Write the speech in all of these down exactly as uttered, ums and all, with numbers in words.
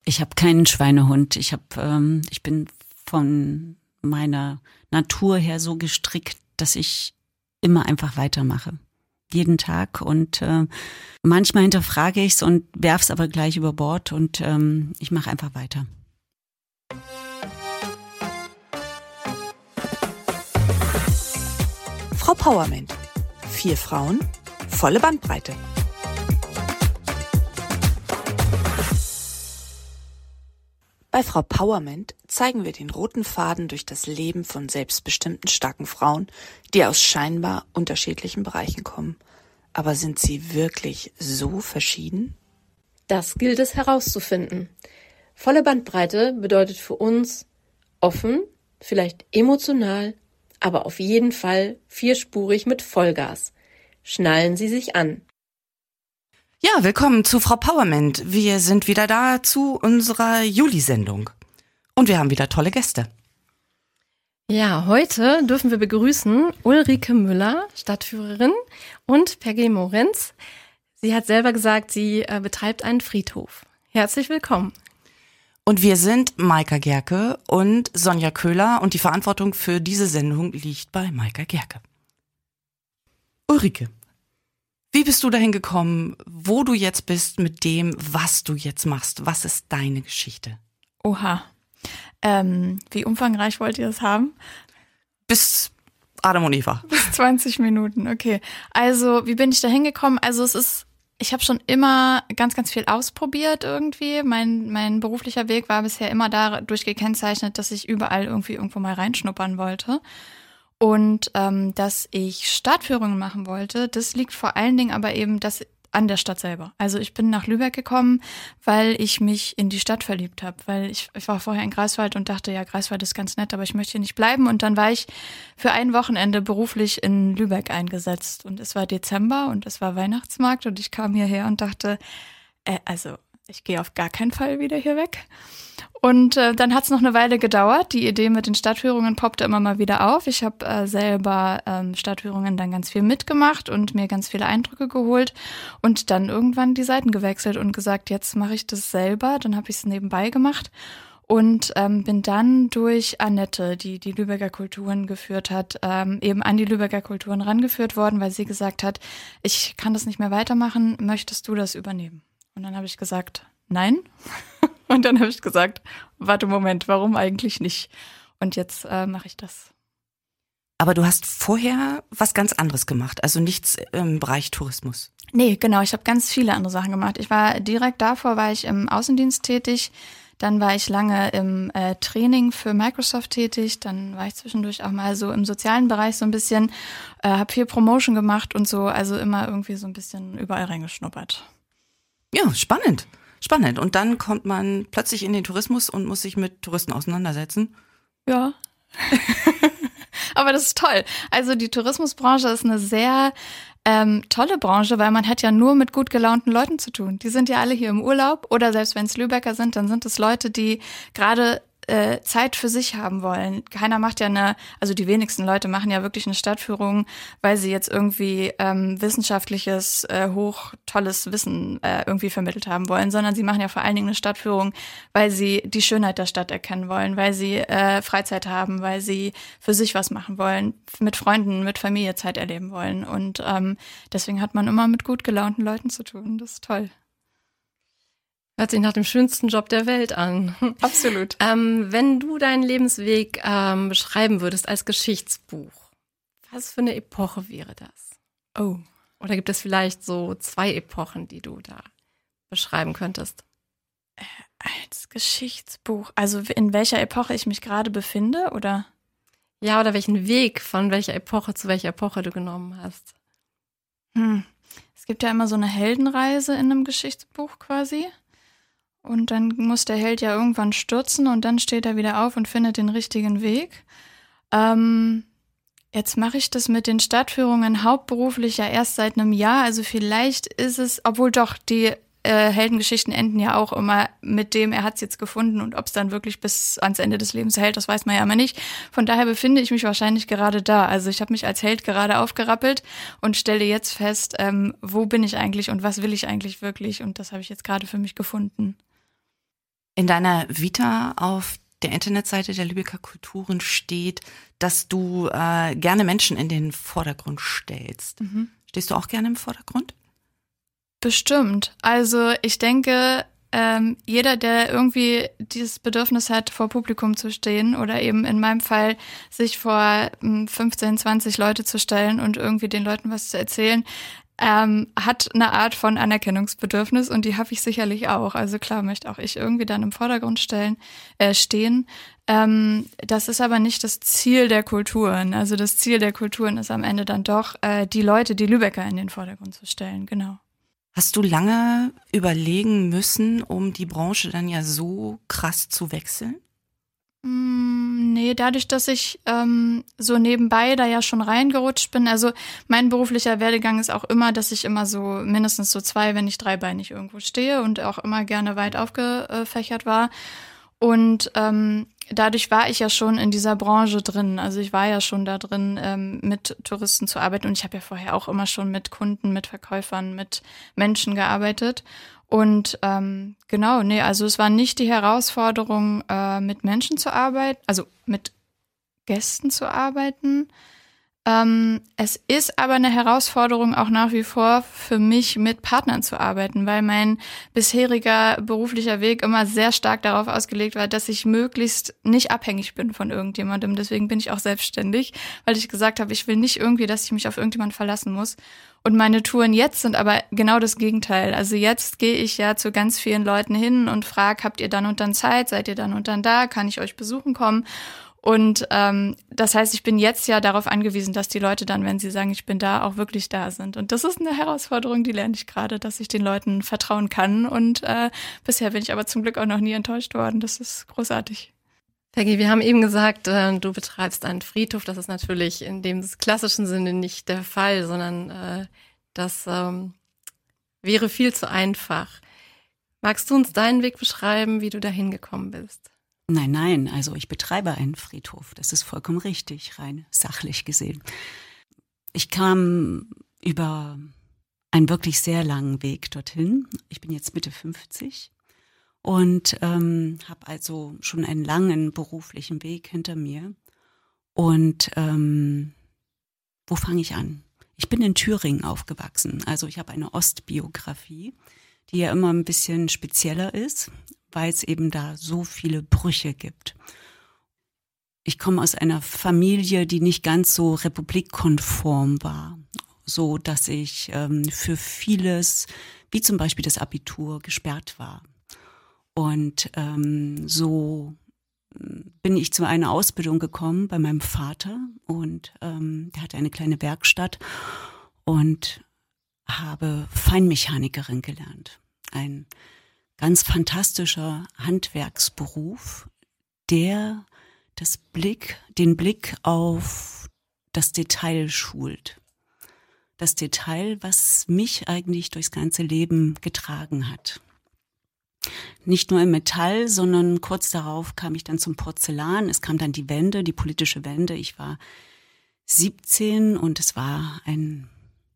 Ich habe keinen Schweinehund. Ich habe, ähm, ich bin von meiner Natur her so gestrickt, dass ich immer einfach weitermache. Jeden Tag. Und äh, manchmal hinterfrage ich es und werfe es aber gleich über Bord und ähm, ich mache einfach weiter. Frau Powerment. Vier Frauen, volle Bandbreite. Bei Frau Powerment zeigen wir den roten Faden durch das Leben von selbstbestimmten, starken Frauen, die aus scheinbar unterschiedlichen Bereichen kommen. Aber sind sie wirklich so verschieden? Das gilt es herauszufinden. Volle Bandbreite bedeutet für uns offen, vielleicht emotional, aber auf jeden Fall vierspurig mit Vollgas. Schnallen Sie sich an. Ja, willkommen zu Frau Powerment. Wir sind wieder da zu unserer Juli-Sendung. Und wir haben wieder tolle Gäste. Ja, heute dürfen wir begrüßen Ulrike Müller, Stadtführerin, und Peggy Morenz. Sie hat selber gesagt, sie äh, betreibt einen Friedhof. Herzlich willkommen. Und wir sind Maika Gerke und Sonja Köhler und die Verantwortung für diese Sendung liegt bei Maika Gerke. Ulrike, wie bist du dahin gekommen, wo du jetzt bist mit dem, was du jetzt machst? Was ist deine Geschichte? Oha. Ähm, wie umfangreich wollt ihr das haben? Bis Adam und Eva. Bis zwanzig Minuten, okay. Also, wie bin ich da hingekommen? Also, es ist, ich habe schon immer ganz, ganz viel ausprobiert irgendwie. Mein, mein beruflicher Weg war bisher immer dadurch gekennzeichnet, dass ich überall irgendwie irgendwo mal reinschnuppern wollte. Und ähm, dass ich Stadtführungen machen wollte, das liegt vor allen Dingen aber eben das an der Stadt selber. Also ich bin nach Lübeck gekommen, weil ich mich in die Stadt verliebt habe. Weil ich, ich war vorher in Greifswald und dachte, ja, Greifswald ist ganz nett, aber ich möchte hier nicht bleiben. Und dann war ich für ein Wochenende beruflich in Lübeck eingesetzt. Und es war Dezember und es war Weihnachtsmarkt und ich kam hierher und dachte, äh, also ich gehe auf gar keinen Fall wieder hier weg. Und äh, dann hat es noch eine Weile gedauert. Die Idee mit den Stadtführungen poppte immer mal wieder auf. Ich habe äh, selber ähm, Stadtführungen dann ganz viel mitgemacht und mir ganz viele Eindrücke geholt und dann irgendwann die Seiten gewechselt und gesagt, jetzt mache ich das selber. Dann habe ich es nebenbei gemacht und ähm, bin dann durch Annette, die die Lübecker Kulturen geführt hat, ähm, eben an die Lübecker Kulturen rangeführt worden, weil sie gesagt hat, ich kann das nicht mehr weitermachen, möchtest du das übernehmen? Und dann habe ich gesagt, nein. Und dann habe ich gesagt, warte, Moment, warum eigentlich nicht? Und jetzt äh, mache ich das. Aber du hast vorher was ganz anderes gemacht, also nichts im Bereich Tourismus. Nee, genau, ich habe ganz viele andere Sachen gemacht. Ich war direkt davor, war ich im Außendienst tätig. Dann war ich lange im äh, Training für Microsoft tätig. Dann war ich zwischendurch auch mal so im sozialen Bereich so ein bisschen, äh, habe viel Promotion gemacht und so, also immer irgendwie so ein bisschen überall reingeschnuppert. Ja, spannend. Spannend. Und dann kommt man plötzlich in den Tourismus und muss sich mit Touristen auseinandersetzen. Ja. Aber das ist toll. Also die Tourismusbranche ist eine sehr ähm, tolle Branche, weil man hat ja nur mit gut gelaunten Leuten zu tun. Die sind ja alle hier im Urlaub oder selbst wenn es Lübecker sind, dann sind es Leute, die gerade äh, Zeit für sich haben wollen. Keiner macht ja eine, also die wenigsten Leute machen ja wirklich eine Stadtführung, weil sie jetzt irgendwie ähm, wissenschaftliches, äh, hoch tolles Wissen äh, irgendwie vermittelt haben wollen, sondern sie machen ja vor allen Dingen eine Stadtführung, weil sie die Schönheit der Stadt erkennen wollen, weil sie äh, Freizeit haben, weil sie für sich was machen wollen, mit Freunden, mit Familie Zeit erleben wollen. Und ähm, deswegen hat man immer mit gut gelaunten Leuten zu tun. Das ist toll. Hört sich nach dem schönsten Job der Welt an. Absolut. ähm, wenn du deinen Lebensweg ähm, beschreiben würdest als Geschichtsbuch, was für eine Epoche wäre das? Oh. Oder gibt es vielleicht so zwei Epochen, die du da beschreiben könntest? Äh, als Geschichtsbuch. Also in welcher Epoche ich mich gerade befinde, oder? Ja, oder welchen Weg von welcher Epoche zu welcher Epoche du genommen hast. Hm. Es gibt ja immer so eine Heldenreise in einem Geschichtsbuch quasi. Und dann muss der Held ja irgendwann stürzen und dann steht er wieder auf und findet den richtigen Weg. Ähm, jetzt mache ich das mit den Stadtführungen hauptberuflich ja erst seit einem Jahr. Also vielleicht ist es, obwohl doch die äh, Heldengeschichten enden ja auch immer mit dem, er hat es jetzt gefunden und ob es dann wirklich bis ans Ende des Lebens hält, das weiß man ja immer nicht. Von daher befinde ich mich wahrscheinlich gerade da. Also ich habe mich als Held gerade aufgerappelt und stelle jetzt fest, ähm, wo bin ich eigentlich und was will ich eigentlich wirklich? Und das habe ich jetzt gerade für mich gefunden. In deiner Vita auf der Internetseite der Lübecker Kulturen steht, dass du äh, gerne Menschen in den Vordergrund stellst. Mhm. Stehst du auch gerne im Vordergrund? Bestimmt. Also ich denke, ähm, jeder, der irgendwie dieses Bedürfnis hat, vor Publikum zu stehen oder eben in meinem Fall sich vor fünfzehn, zwanzig Leute zu stellen und irgendwie den Leuten was zu erzählen, ähm, hat eine Art von Anerkennungsbedürfnis und die habe ich sicherlich auch. Also klar möchte auch ich irgendwie dann im Vordergrund stellen, äh, stehen. Ähm, das ist aber nicht das Ziel der Kulturen. Also das Ziel der Kulturen ist am Ende dann doch, äh, die Leute, die Lübecker in den Vordergrund zu stellen, genau. Hast du lange überlegen müssen, um die Branche dann ja so krass zu wechseln? Mm, nee, dadurch, dass ich ähm, so nebenbei da ja schon reingerutscht bin. Also mein beruflicher Werdegang ist auch immer, dass ich immer so mindestens so zwei, wenn nicht dreibeinig irgendwo stehe und auch immer gerne weit aufgefächert war. Und ähm, dadurch war ich ja schon in dieser Branche drin. Also ich war ja schon da drin, ähm, mit Touristen zu arbeiten. Und ich habe ja vorher auch immer schon mit Kunden, mit Verkäufern, mit Menschen gearbeitet. Und ähm, genau, nee, also es war nicht die Herausforderung, äh, mit Menschen zu arbeiten, also mit Gästen zu arbeiten. Ähm, es ist aber eine Herausforderung auch nach wie vor für mich, mit Partnern zu arbeiten, weil mein bisheriger beruflicher Weg immer sehr stark darauf ausgelegt war, dass ich möglichst nicht abhängig bin von irgendjemandem. Deswegen bin ich auch selbstständig, weil ich gesagt habe, ich will nicht irgendwie, dass ich mich auf irgendjemanden verlassen muss. Und meine Touren jetzt sind aber genau das Gegenteil. Also jetzt gehe ich ja zu ganz vielen Leuten hin und frage, habt ihr dann und dann Zeit? Seid ihr dann und dann da? Kann ich euch besuchen kommen? Und ähm, das heißt, ich bin jetzt ja darauf angewiesen, dass die Leute dann, wenn sie sagen, ich bin da, auch wirklich da sind. Und das ist eine Herausforderung, die lerne ich gerade, dass ich den Leuten vertrauen kann. Und äh, bisher bin ich aber zum Glück auch noch nie enttäuscht worden. Das ist großartig. Peggy, wir haben eben gesagt, äh, du betreibst einen Friedhof. Das ist natürlich in dem klassischen Sinne nicht der Fall, sondern äh, das ähm, wäre viel zu einfach. Magst du uns deinen Weg beschreiben, wie du dahin gekommen bist? Nein, nein, also ich betreibe einen Friedhof. Das ist vollkommen richtig, rein sachlich gesehen. Ich kam über einen wirklich sehr langen Weg dorthin. Ich bin jetzt Mitte fünfzig und ähm, habe also schon einen langen beruflichen Weg hinter mir. Und ähm, wo fange ich an? Ich bin in Thüringen aufgewachsen. Also ich habe eine Ostbiografie, die ja immer ein bisschen spezieller ist, weil es eben da so viele Brüche gibt. Ich komme aus einer Familie, die nicht ganz so republikkonform war, so dass ich ähm, für vieles, wie zum Beispiel das Abitur, gesperrt war. Und ähm, so bin ich zu einer Ausbildung gekommen bei meinem Vater und ähm, der hatte eine kleine Werkstatt und habe Feinmechanikerin gelernt. Ein ganz fantastischer Handwerksberuf, der das Blick, den Blick auf das Detail schult. Das Detail, was mich eigentlich durchs ganze Leben getragen hat. Nicht nur im Metall, sondern kurz darauf kam ich dann zum Porzellan. Es kam dann die Wende, die politische Wende. Ich war siebzehn und es war ein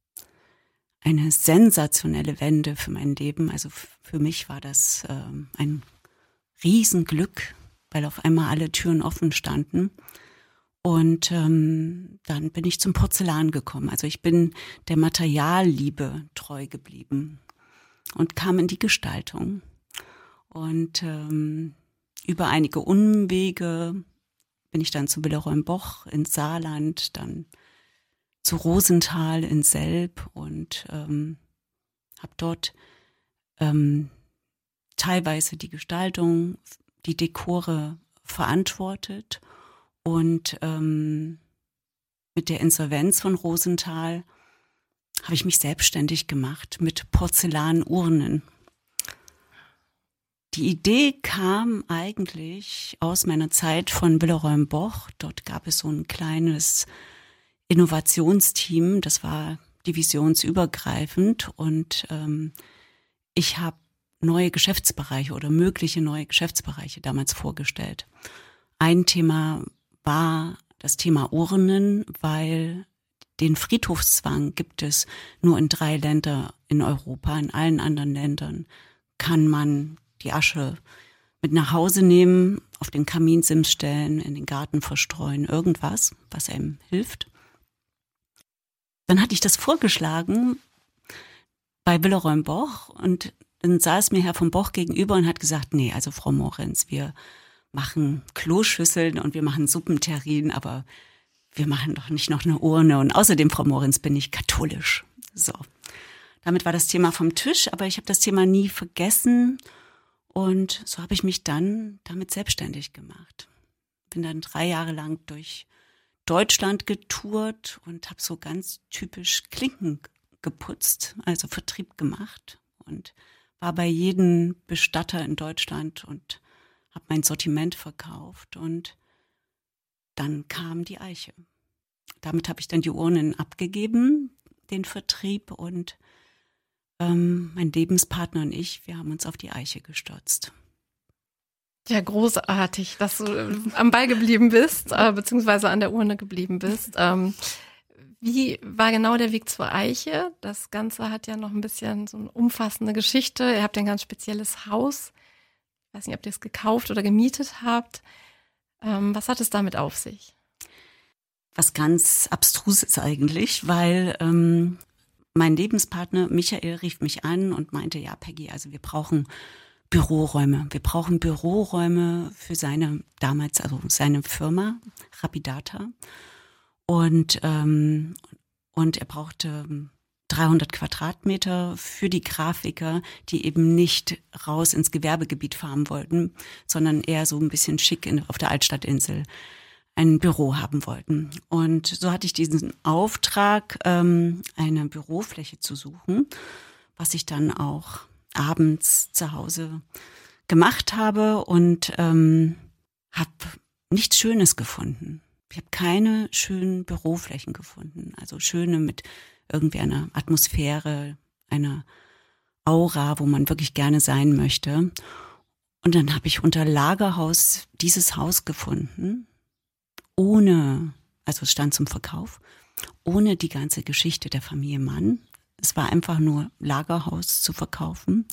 eine sensationelle Wende für mein Leben. Also für mich war das äh, ein Riesenglück, weil auf einmal alle Türen offen standen. Und ähm, dann bin ich zum Porzellan gekommen. Also ich bin der Materialliebe treu geblieben und kam in die Gestaltung. Und ähm, über einige Umwege bin ich dann zu Willeroy-Boch ins Saarland, dann zu Rosenthal in Selb und ähm, habe dort ähm, teilweise die Gestaltung, die Dekore verantwortet und ähm, mit der Insolvenz von Rosenthal habe ich mich selbstständig gemacht mit Porzellanurnen. Die Idee kam eigentlich aus meiner Zeit von Willeroy-Boch. Dort gab es so ein kleines Innovationsteam, das war divisionsübergreifend und ähm, ich habe neue Geschäftsbereiche oder mögliche neue Geschäftsbereiche damals vorgestellt. Ein Thema war das Thema Urnen, weil den Friedhofszwang gibt es nur in drei Ländern in Europa. In allen anderen Ländern kann man die Asche mit nach Hause nehmen, auf den Kaminsims stellen, in den Garten verstreuen, irgendwas, was einem hilft. Dann hatte ich das vorgeschlagen bei Willeroy Boch und dann saß mir Herr von Boch gegenüber und hat gesagt, nee, also Frau Morenz, wir machen Kloschüsseln und wir machen Suppenterrin, aber wir machen doch nicht noch eine Urne. Und außerdem, Frau Morenz, bin ich katholisch. So, damit war das Thema vom Tisch, aber ich habe das Thema nie vergessen. Und so habe ich mich dann damit selbstständig gemacht. Bin dann drei Jahre lang durch Deutschland getourt und habe so ganz typisch Klinken geputzt, also Vertrieb gemacht und war bei jedem Bestatter in Deutschland und habe mein Sortiment verkauft. Und dann kam die Eiche. Damit habe ich dann die Urnen abgegeben, den Vertrieb, und ähm, mein Lebenspartner und ich, wir haben uns auf die Eiche gestürzt. Ja, großartig, dass du äh, am Ball geblieben bist, äh, beziehungsweise an der Urne geblieben bist. Ähm, wie war genau der Weg zur Eiche? Das Ganze hat ja noch ein bisschen so eine umfassende Geschichte. Ihr habt ja ein ganz spezielles Haus. Ich weiß nicht, ob ihr es gekauft oder gemietet habt. Ähm, was hat es damit auf sich? Was ganz Abstruses eigentlich, weil ähm, mein Lebenspartner Michael rief mich an und meinte, ja Peggy, also wir brauchen Büroräume. Wir brauchen Büroräume für seine, damals, also seine Firma, Rapidata. Und, ähm, und er brauchte dreihundert Quadratmeter für die Grafiker, die eben nicht raus ins Gewerbegebiet fahren wollten, sondern eher so ein bisschen schick in, auf der Altstadtinsel ein Büro haben wollten. Und so hatte ich diesen Auftrag, ähm, eine Bürofläche zu suchen, was ich dann auch abends zu Hause gemacht habe und ähm, habe nichts Schönes gefunden. Ich habe keine schönen Büroflächen gefunden, also schöne mit irgendwie einer Atmosphäre, einer Aura, wo man wirklich gerne sein möchte. Und dann habe ich unter Lagerhaus dieses Haus gefunden, ohne, also es stand zum Verkauf, ohne die ganze Geschichte der Familie Mann. Es war einfach nur Lagerhaus zu verkaufen.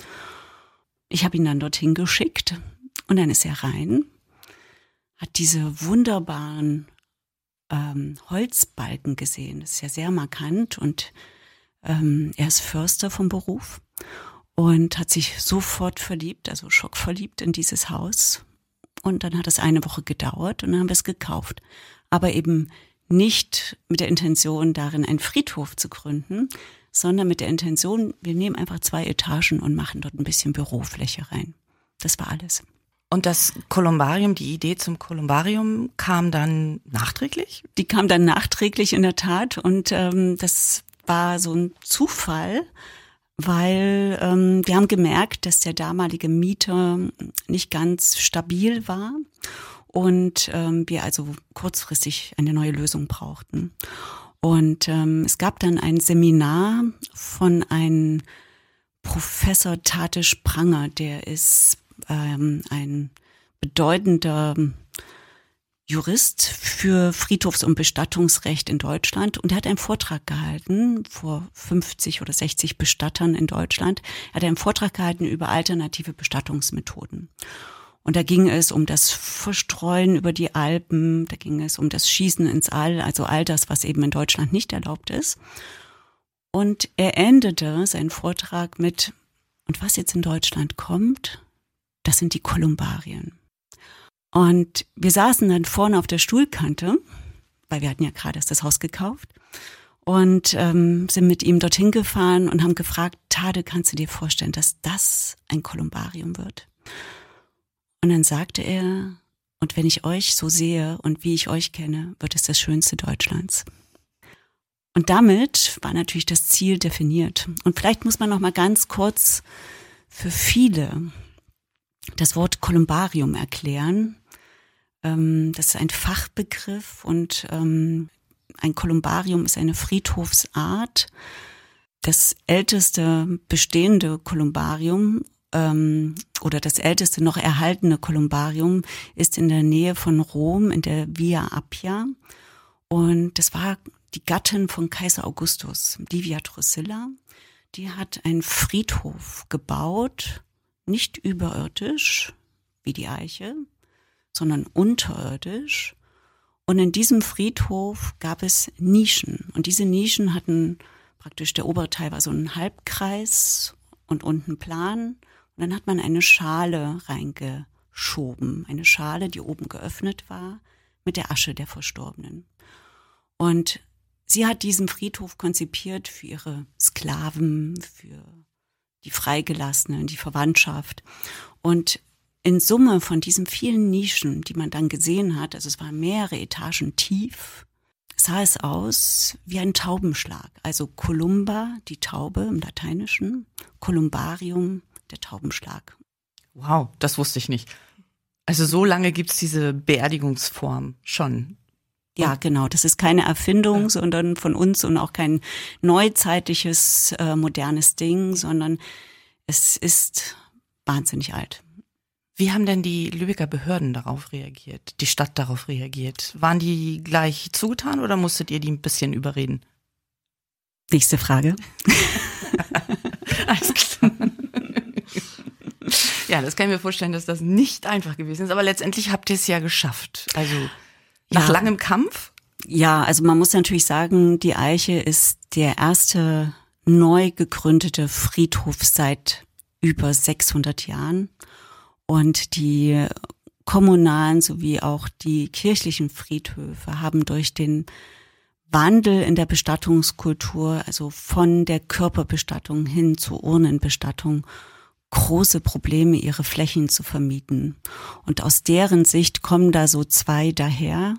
Ich habe ihn dann dorthin geschickt und dann ist er rein, hat diese wunderbaren ähm, Holzbalken gesehen. Das ist ja sehr markant und ähm, er ist Förster vom Beruf und hat sich sofort verliebt, also schockverliebt in dieses Haus. Und dann hat es eine Woche gedauert und dann haben wir es gekauft. Aber eben nicht mit der Intention, darin einen Friedhof zu gründen, sondern mit der Intention, wir nehmen einfach zwei Etagen und machen dort ein bisschen Bürofläche rein. Das war alles. Und das Kolumbarium, die Idee zum Kolumbarium kam dann nachträglich? Die kam dann nachträglich in der Tat und ähm, das war so ein Zufall, weil ähm, wir haben gemerkt, dass der damalige Mieter nicht ganz stabil war und ähm, wir also kurzfristig eine neue Lösung brauchten. Und ähm, es gab dann ein Seminar von einem Professor Tate Spranger, der ist ähm, ein bedeutender Jurist für Friedhofs- und Bestattungsrecht in Deutschland und er hat einen Vortrag gehalten vor fünfzig oder sechzig Bestattern in Deutschland. Er hat einen Vortrag gehalten über alternative Bestattungsmethoden. Und da ging es um das Verstreuen über die Alpen, da ging es um das Schießen ins All, also all das, was eben in Deutschland nicht erlaubt ist. Und er endete seinen Vortrag mit, und was jetzt in Deutschland kommt, das sind die Kolumbarien. Und wir saßen dann vorne auf der Stuhlkante, weil wir hatten ja gerade erst das Haus gekauft und ähm, sind mit ihm dorthin gefahren und haben gefragt, Tade, kannst du dir vorstellen, dass das ein Kolumbarium wird? Und dann sagte er, und wenn ich euch so sehe und wie ich euch kenne, wird es das Schönste Deutschlands. Und damit war natürlich das Ziel definiert. Und vielleicht muss man noch mal ganz kurz für viele das Wort Kolumbarium erklären. Das ist ein Fachbegriff und ein Kolumbarium ist eine Friedhofsart. Das älteste bestehende Kolumbarium oder das älteste noch erhaltene Kolumbarium ist in der Nähe von Rom in der Via Appia. Und das war die Gattin von Kaiser Augustus, Livia Drusilla. Die hat einen Friedhof gebaut, nicht überirdisch, wie die Eiche, sondern unterirdisch. Und in diesem Friedhof gab es Nischen. Und diese Nischen hatten praktisch, der obere Teil war so ein Halbkreis und unten plan. Und dann hat man eine Schale reingeschoben. Eine Schale, die oben geöffnet war, mit der Asche der Verstorbenen. Und sie hat diesen Friedhof konzipiert für ihre Sklaven, für die Freigelassenen, die Verwandtschaft. Und in Summe von diesen vielen Nischen, die man dann gesehen hat, also es waren mehrere Etagen tief, sah es aus wie ein Taubenschlag. Also Columba, die Taube im Lateinischen, Columbarium, der Taubenschlag. Wow, das wusste ich nicht. Also so lange gibt's diese Beerdigungsform schon. Ja, genau. Das ist keine Erfindung, ja. sondern von uns und auch kein neuzeitliches, äh, modernes Ding, sondern es ist wahnsinnig alt. Wie haben denn die Lübecker Behörden darauf reagiert, die Stadt darauf reagiert? Waren die gleich zugetan oder musstet ihr die ein bisschen überreden? Nächste Frage. Alles klar. Ja, das kann ich mir vorstellen, dass das nicht einfach gewesen ist, aber letztendlich habt ihr es ja geschafft. Also nach ja. langem Kampf? Ja, also man muss natürlich sagen, die Eiche ist der erste neu gegründete Friedhof seit über sechshundert Jahren. Und die kommunalen sowie auch die kirchlichen Friedhöfe haben durch den Wandel in der Bestattungskultur, also von der Körperbestattung hin zur Urnenbestattung, große Probleme, ihre Flächen zu vermieten. Und aus deren Sicht kommen da so zwei daher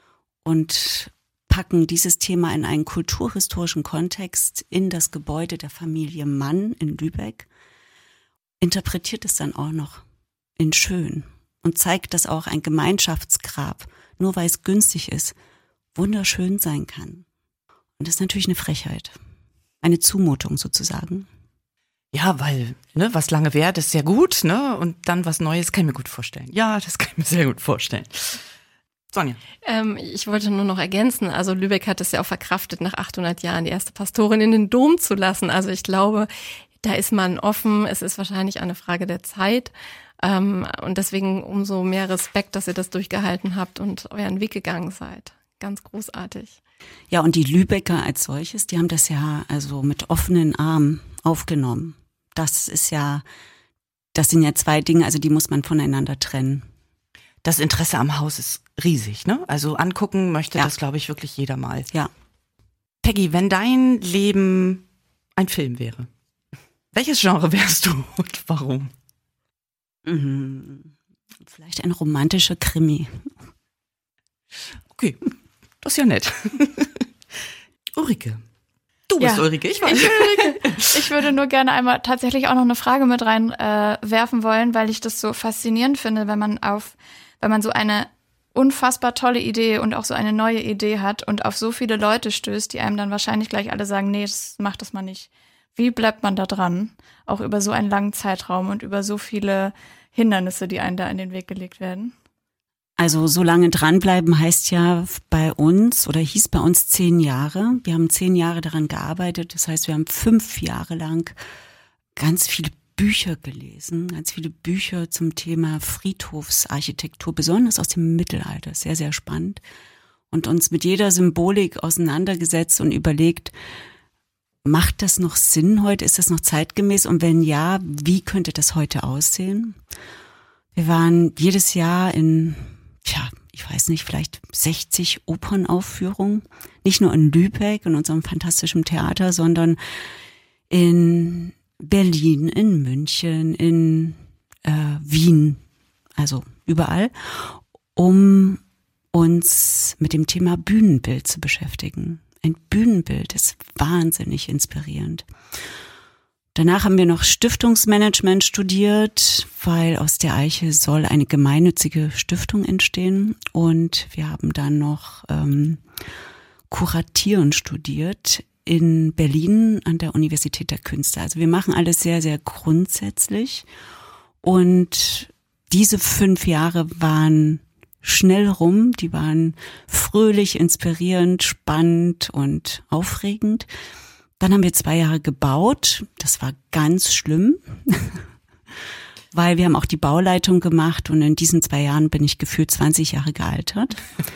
und packen dieses Thema in einen kulturhistorischen Kontext in das Gebäude der Familie Mann in Lübeck, interpretiert es dann auch noch in schön und zeigt, dass auch ein Gemeinschaftsgrab, nur weil es günstig ist, wunderschön sein kann. Und das ist natürlich eine Frechheit, eine Zumutung sozusagen. Ja, weil ne, was lange währt, ist sehr gut, ne? Und dann was Neues kann ich mir gut vorstellen. Ja, das kann ich mir sehr gut vorstellen. Sonja. Ähm, ich wollte nur noch ergänzen, also Lübeck hat es ja auch verkraftet, nach achthundert Jahren die erste Pastorin in den Dom zu lassen. Also ich glaube, da ist man offen, es ist wahrscheinlich eine Frage der Zeit. Ähm, und deswegen umso mehr Respekt, dass ihr das durchgehalten habt und euren Weg gegangen seid. Ganz großartig. Ja, und die Lübecker als solches, die haben das ja also mit offenen Armen aufgenommen. Das ist ja, das sind ja zwei Dinge, also die muss man voneinander trennen. Das Interesse am Haus ist riesig, ne? Also angucken möchte ja. das, glaube ich, wirklich jeder mal. Ja. Peggy, wenn dein Leben ein Film wäre, welches Genre wärst du und warum? Mhm. Vielleicht ein romantischer Krimi. Okay, das ist ja nett. Ulrike. Du bist ja. Ulrike, ich weiß. Ich, Ulrike. Ich würde nur gerne einmal tatsächlich auch noch eine Frage mit reinwerfen äh, werfen wollen, weil ich das so faszinierend finde, wenn man auf, wenn man so eine unfassbar tolle Idee und auch so eine neue Idee hat und auf so viele Leute stößt, die einem dann wahrscheinlich gleich alle sagen, nee, das macht das mal nicht. Wie bleibt man da dran? Auch über so einen langen Zeitraum und über so viele Hindernisse, die einem da in den Weg gelegt werden? Also so lange dranbleiben heißt ja bei uns oder hieß bei uns zehn Jahre. Wir haben zehn Jahre daran gearbeitet. Das heißt, wir haben fünf Jahre lang ganz viele Bücher gelesen, ganz viele Bücher zum Thema Friedhofsarchitektur, besonders aus dem Mittelalter. Sehr, sehr spannend. Und uns mit jeder Symbolik auseinandergesetzt und überlegt, macht das noch Sinn heute? Ist das noch zeitgemäß? Und wenn ja, wie könnte das heute aussehen? Wir waren jedes Jahr in, tja, ich weiß nicht, vielleicht sechzig Opernaufführungen. Nicht nur in Lübeck, in unserem fantastischen Theater, sondern in Berlin, in München, in äh, Wien, also überall, um uns mit dem Thema Bühnenbild zu beschäftigen. Ein Bühnenbild ist wahnsinnig inspirierend. Danach haben wir noch Stiftungsmanagement studiert, weil aus der Eiche soll eine gemeinnützige Stiftung entstehen. Und wir haben dann noch ähm, Kuratieren studiert in Berlin an der Universität der Künste. Also wir machen alles sehr, sehr grundsätzlich. Und diese fünf Jahre waren schnell rum, die waren fröhlich, inspirierend, spannend und aufregend. Dann haben wir zwei Jahre gebaut, das war ganz schlimm. weil wir haben auch die Bauleitung gemacht und in diesen zwei Jahren bin ich gefühlt zwanzig Jahre gealtert.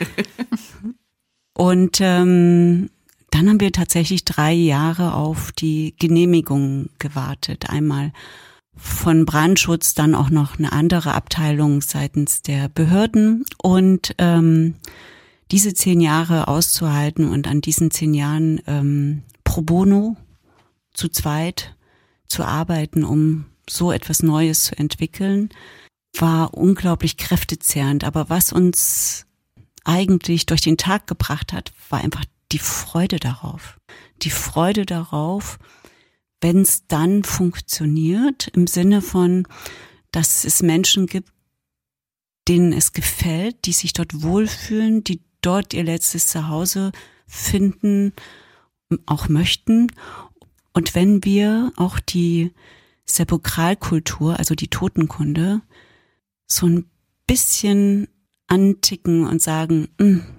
Und ähm, dann haben wir tatsächlich drei Jahre auf die Genehmigung gewartet. Einmal von Brandschutz, dann auch noch eine andere Abteilung seitens der Behörden. Und ähm, diese zehn Jahre auszuhalten und an diesen zehn Jahren ähm, pro bono zu zweit zu arbeiten, um so etwas Neues zu entwickeln, war unglaublich kräftezehrend. Aber was uns eigentlich durch den Tag gebracht hat, war einfach die Freude darauf. Die Freude darauf, wenn es dann funktioniert, im Sinne von, dass es Menschen gibt, denen es gefällt, die sich dort wohlfühlen, die dort ihr letztes Zuhause finden, auch möchten. Und wenn wir auch die Sepulkralkultur, also die Totenkunde, so ein bisschen anticken und sagen,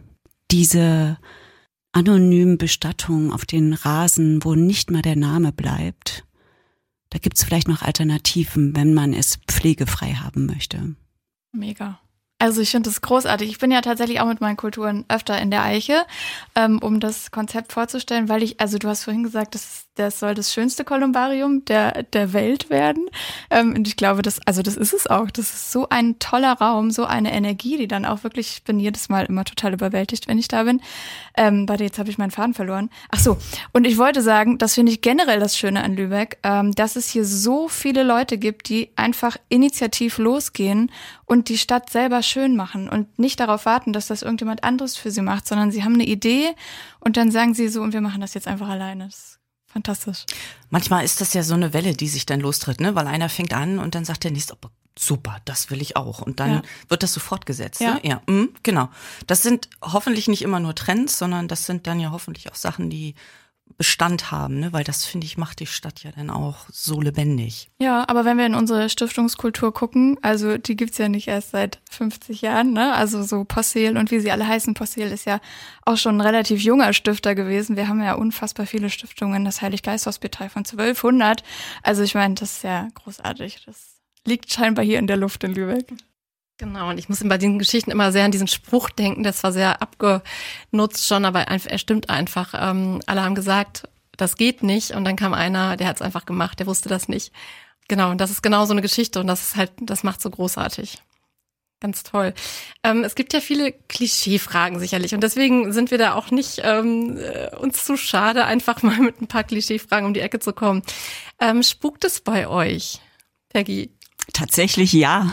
diese anonymen Bestattungen auf den Rasen, wo nicht mal der Name bleibt, da gibt's vielleicht noch Alternativen, wenn man es pflegefrei haben möchte. Mega. Also ich finde das großartig. Ich bin ja tatsächlich auch mit meinen Kulturen öfter in der Eiche, ähm, um das Konzept vorzustellen, weil ich, also du hast vorhin gesagt, das, das soll das schönste Kolumbarium der, der Welt werden. Ähm, und ich glaube, das, also das ist es auch. Das ist so ein toller Raum, so eine Energie, die dann auch wirklich, ich bin jedes Mal immer total überwältigt, wenn ich da bin. Ähm, warte, jetzt habe ich meinen Faden verloren. Ach so, und ich wollte sagen, das finde ich generell das Schöne an Lübeck, ähm, dass es hier so viele Leute gibt, die einfach initiativ losgehen und die Stadt selber schön machen und nicht darauf warten, dass das irgendjemand anderes für sie macht, sondern sie haben eine Idee und dann sagen sie so, und wir machen das jetzt einfach alleine. Das ist fantastisch. Manchmal ist das ja so eine Welle, die sich dann lostritt, ne? Weil einer fängt an und dann sagt der nächste, oh, super, das will ich auch. Und dann ja. wird das so fortgesetzt. Ja, ne? ja mhm, genau. Das sind hoffentlich nicht immer nur Trends, sondern das sind dann ja hoffentlich auch Sachen, die Bestand haben, ne? Weil das, finde ich, macht die Stadt ja dann auch so lebendig. Ja, aber wenn wir in unsere Stiftungskultur gucken, also die gibt's ja nicht erst seit fünfzig Jahren, ne? Also so Possehl und wie sie alle heißen, Possehl ist ja auch schon ein relativ junger Stifter gewesen. Wir haben ja unfassbar viele Stiftungen, das Heilig-Geist-Hospital von zwölfhundert. Also ich meine, das ist ja großartig. Das liegt scheinbar hier in der Luft in Lübeck. Genau, und ich muss bei diesen Geschichten immer sehr an diesen Spruch denken, das war sehr abgenutzt schon, aber er stimmt einfach. Ähm, alle haben gesagt, das geht nicht und dann kam einer, der hat es einfach gemacht, der wusste das nicht. Genau, und das ist genau so eine Geschichte und das ist halt, das macht so großartig. Ganz toll. Ähm, es gibt ja viele Klischeefragen sicherlich und deswegen sind wir da auch nicht ähm, uns zu schade, einfach mal mit ein paar Klischeefragen um die Ecke zu kommen. Ähm, spukt es bei euch, Peggy? Tatsächlich ja.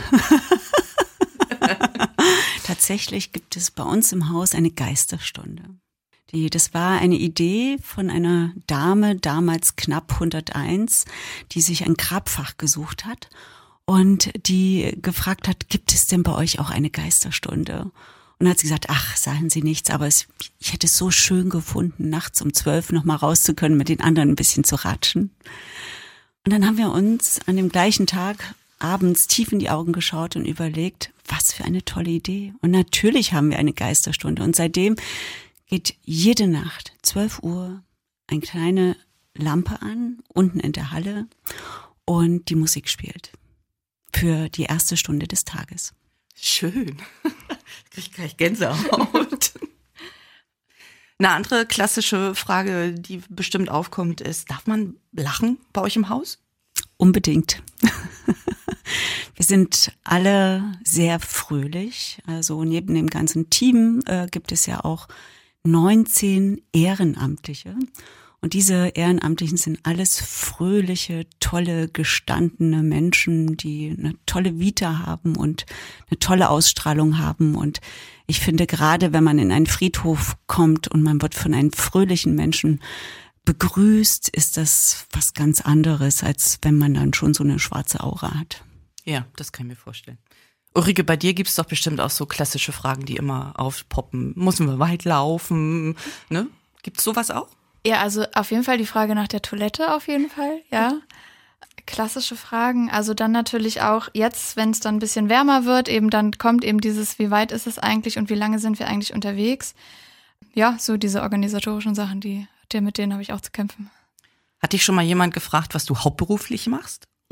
Tatsächlich gibt es bei uns im Haus eine Geisterstunde. Die, das war eine Idee von einer Dame, damals knapp hunderteins, die sich ein Grabfach gesucht hat und die gefragt hat, gibt es denn bei euch auch eine Geisterstunde? Und dann hat sie gesagt, ach, sagen Sie nichts, aber es, ich hätte es so schön gefunden, nachts um zwölf noch mal raus zu können, mit den anderen ein bisschen zu ratschen. Und dann haben wir uns an dem gleichen Tag abends tief in die Augen geschaut und überlegt, was für eine tolle Idee. Und natürlich haben wir eine Geisterstunde. Und seitdem geht jede Nacht, zwölf Uhr, eine kleine Lampe an, unten in der Halle. Und die Musik spielt. Für die erste Stunde des Tages. Schön. Krieg ich gleich Gänsehaut. Eine andere klassische Frage, die bestimmt aufkommt, ist, darf man lachen bei euch im Haus? Unbedingt. Wir sind alle sehr fröhlich. Also neben dem ganzen Team äh, gibt es ja auch neunzehn Ehrenamtliche. Und diese Ehrenamtlichen sind alles fröhliche, tolle, gestandene Menschen, die eine tolle Vita haben und eine tolle Ausstrahlung haben. Und ich finde, gerade wenn man in einen Friedhof kommt und man wird von einem fröhlichen Menschen begrüßt, ist das was ganz anderes, als wenn man dann schon so eine schwarze Aura hat. Ja, das kann ich mir vorstellen. Ulrike, bei dir gibt es doch bestimmt auch so klassische Fragen, die immer aufpoppen. Müssen wir weit laufen? Ne? Gibt es sowas auch? Ja, also auf jeden Fall die Frage nach der Toilette, auf jeden Fall, ja. Klassische Fragen. Also dann natürlich auch jetzt, wenn es dann ein bisschen wärmer wird, eben dann kommt eben dieses, wie weit ist es eigentlich und wie lange sind wir eigentlich unterwegs? Ja, so diese organisatorischen Sachen, die, die mit denen habe ich auch zu kämpfen. Hat dich schon mal jemand gefragt, was du hauptberuflich machst?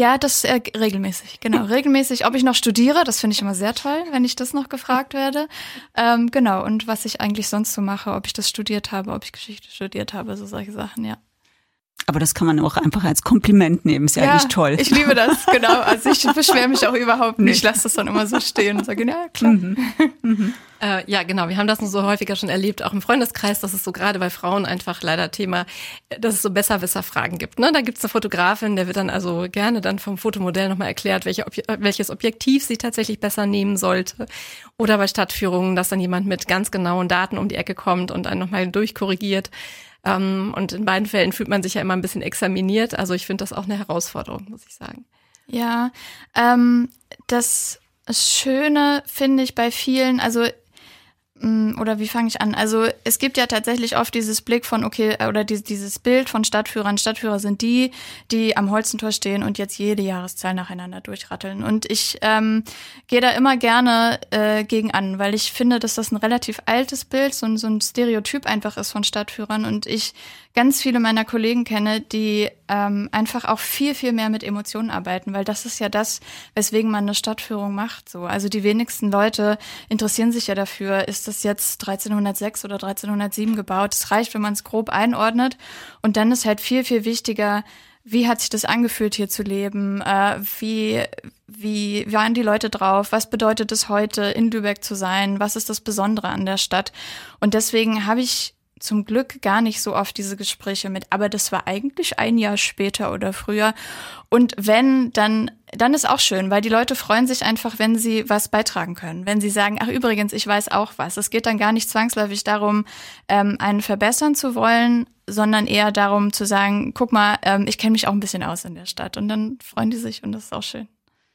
Ja, das äh, regelmäßig, genau. Regelmäßig, ob ich noch studiere, das finde ich immer sehr toll, wenn ich das noch gefragt werde. Ähm, genau, und was ich eigentlich sonst so mache, ob ich das studiert habe, ob ich Geschichte studiert habe, so solche Sachen, ja. Aber das kann man auch einfach als Kompliment nehmen, ist ja, ja eigentlich toll. Ich liebe das, genau. Also ich beschwere mich auch überhaupt nicht. Ich lasse das dann immer so stehen und sage, ja, klar. Mhm. Mhm. Äh, ja, genau. Wir haben das nur so häufiger schon erlebt, auch im Freundeskreis, dass es so gerade bei Frauen einfach leider Thema, dass es so Besserwisser-Fragen gibt. Ne? Da gibt es eine Fotografin, der wird dann also gerne dann vom Fotomodell nochmal erklärt, welche Ob- welches Objektiv sie tatsächlich besser nehmen sollte. Oder bei Stadtführungen, dass dann jemand mit ganz genauen Daten um die Ecke kommt und einen nochmal durchkorrigiert. Um, und in beiden Fällen fühlt man sich ja immer ein bisschen examiniert. Also ich finde das auch eine Herausforderung, muss ich sagen. Ja, ähm, das Schöne finde ich bei vielen, also oder wie fange ich an? Also es gibt ja tatsächlich oft dieses Blick von, okay, oder die, dieses Bild von Stadtführern. Stadtführer sind die, die am Holstentor stehen und jetzt jede Jahreszahl nacheinander durchratteln. Und ich ähm, gehe da immer gerne äh, gegen an, weil ich finde, dass das ein relativ altes Bild, so ein, so ein Stereotyp einfach ist von Stadtführern. Und ich ganz viele meiner Kollegen kenne, die ähm, einfach auch viel, viel mehr mit Emotionen arbeiten, weil das ist ja das, weswegen man eine Stadtführung macht. So. Also die wenigsten Leute interessieren sich ja dafür, ist das jetzt dreizehnhundertsechs oder dreizehnhundertsieben gebaut. Es reicht, wenn man es grob einordnet. Und dann ist halt viel, viel wichtiger, wie hat sich das angefühlt, hier zu leben? Äh, wie, wie waren die Leute drauf? Was bedeutet es heute, in Lübeck zu sein? Was ist das Besondere an der Stadt? Und deswegen habe ich zum Glück gar nicht so oft diese Gespräche mit, aber das war eigentlich ein Jahr später oder früher. Und wenn, dann, dann ist auch schön, weil die Leute freuen sich einfach, wenn sie was beitragen können. Wenn sie sagen, ach übrigens, ich weiß auch was. Es geht dann gar nicht zwangsläufig darum, ähm, einen verbessern zu wollen, sondern eher darum zu sagen, guck mal, ähm, ich kenne mich auch ein bisschen aus in der Stadt. Und dann freuen die sich und das ist auch schön.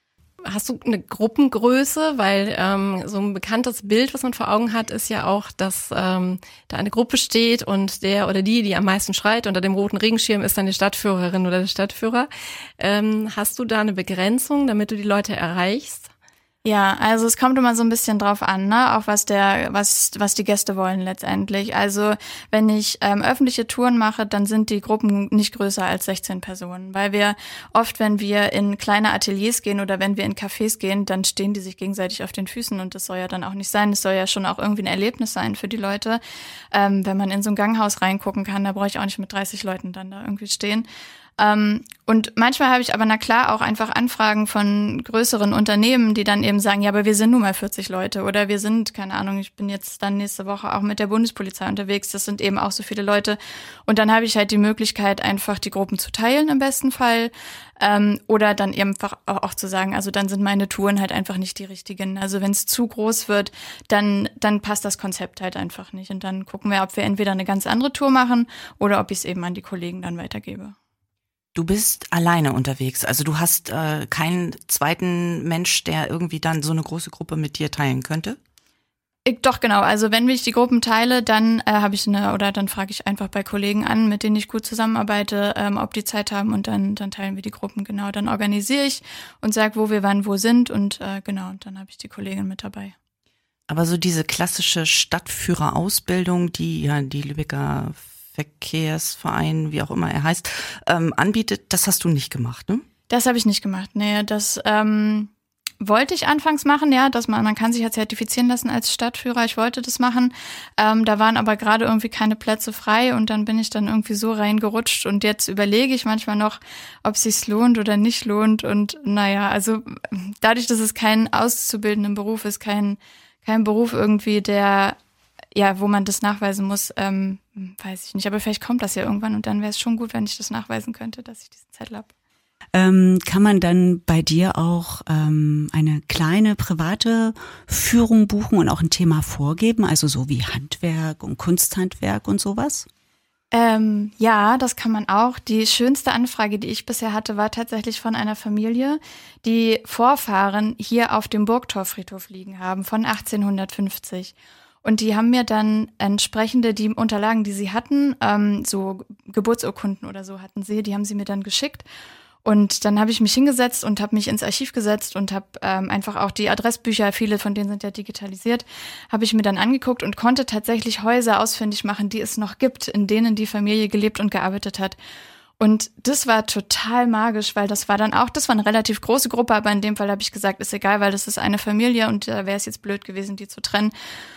Hast du eine Gruppengröße? Weil ähm, so ein bekanntes Bild, was man vor Augen hat, ist ja auch, dass ähm, da eine Gruppe steht und der oder die, die am meisten schreit unter dem roten Regenschirm, ist dann die Stadtführerin oder der Stadtführer. Ähm, hast du da eine Begrenzung, damit du die Leute erreichst? Ja, also es kommt immer so ein bisschen drauf an, ne, auch was der, was, was die Gäste wollen letztendlich. Also wenn ich ähm, öffentliche Touren mache, dann sind die Gruppen nicht größer als sechzehn Personen, weil wir oft, wenn wir in kleine Ateliers gehen oder wenn wir in Cafés gehen, dann stehen die sich gegenseitig auf den Füßen und das soll ja dann auch nicht sein. Das soll ja schon auch irgendwie ein Erlebnis sein für die Leute. Ähm, wenn man in so ein Ganghaus reingucken kann, da brauche ich auch nicht mit dreißig Leuten dann da irgendwie stehen. Um, und manchmal habe ich aber, na klar, auch einfach Anfragen von größeren Unternehmen, die dann eben sagen, ja, aber wir sind nun mal vierzig Leute oder wir sind, keine Ahnung, ich bin jetzt dann nächste Woche auch mit der Bundespolizei unterwegs, das sind eben auch so viele Leute. Und dann habe ich halt die Möglichkeit, einfach die Gruppen zu teilen im besten Fall ähm, oder dann eben einfach auch, auch zu sagen, also dann sind meine Touren halt einfach nicht die richtigen. Also wenn es zu groß wird, dann, dann passt das Konzept halt einfach nicht. Und dann gucken wir, ob wir entweder eine ganz andere Tour machen oder ob ich es eben an die Kollegen dann weitergebe. Du bist alleine unterwegs, also du hast äh, keinen zweiten Mensch, der irgendwie dann so eine große Gruppe mit dir teilen könnte? Ich, doch, genau. Also wenn ich die Gruppen teile, dann äh, habe ich eine, oder dann frage ich einfach bei Kollegen an, mit denen ich gut zusammenarbeite, ähm, ob die Zeit haben und dann, dann teilen wir die Gruppen, genau. Dann organisiere ich und sage, wo wir wann wo sind und äh, genau, und dann habe ich die Kollegin mit dabei. Aber so diese klassische Stadtführerausbildung, die ja die Lübecker Verkehrsverein, wie auch immer er heißt, ähm, anbietet, das hast du nicht gemacht, ne? Das habe ich nicht gemacht, nee. Das ähm, wollte ich anfangs machen, ja, dass man, man kann sich ja zertifizieren lassen als Stadtführer. Ich wollte das machen. Ähm, da waren aber gerade irgendwie keine Plätze frei und dann bin ich dann irgendwie so reingerutscht und jetzt überlege ich manchmal noch, ob es sich lohnt oder nicht lohnt. Und naja, also dadurch, dass es kein auszubildenden Beruf ist, kein, kein Beruf irgendwie, der ja, wo man das nachweisen muss, ähm, weiß ich nicht. Aber vielleicht kommt das ja irgendwann und dann wäre es schon gut, wenn ich das nachweisen könnte, dass ich diesen Zettel habe. Ähm, kann man dann bei dir auch ähm, eine kleine private Führung buchen und auch ein Thema vorgeben, also so wie Handwerk und Kunsthandwerk und sowas? Ähm, ja, das kann man auch. Die schönste Anfrage, die ich bisher hatte, war tatsächlich von einer Familie, die Vorfahren hier auf dem Burgtorfriedhof liegen haben von achtzehnhundertfünfzig. Und die haben mir dann entsprechende, die Unterlagen, die sie hatten, ähm, so Geburtsurkunden oder so hatten sie, die haben sie mir dann geschickt. Und dann habe ich mich hingesetzt und habe mich ins Archiv gesetzt und habe ähm, einfach auch die Adressbücher, viele von denen sind ja digitalisiert, habe ich mir dann angeguckt und konnte tatsächlich Häuser ausfindig machen, die es noch gibt, in denen die Familie gelebt und gearbeitet hat. Und das war total magisch, weil das war dann auch, das war eine relativ große Gruppe, aber in dem Fall habe ich gesagt, ist egal, weil das ist eine Familie und da wäre es jetzt blöd gewesen, die zu trennen.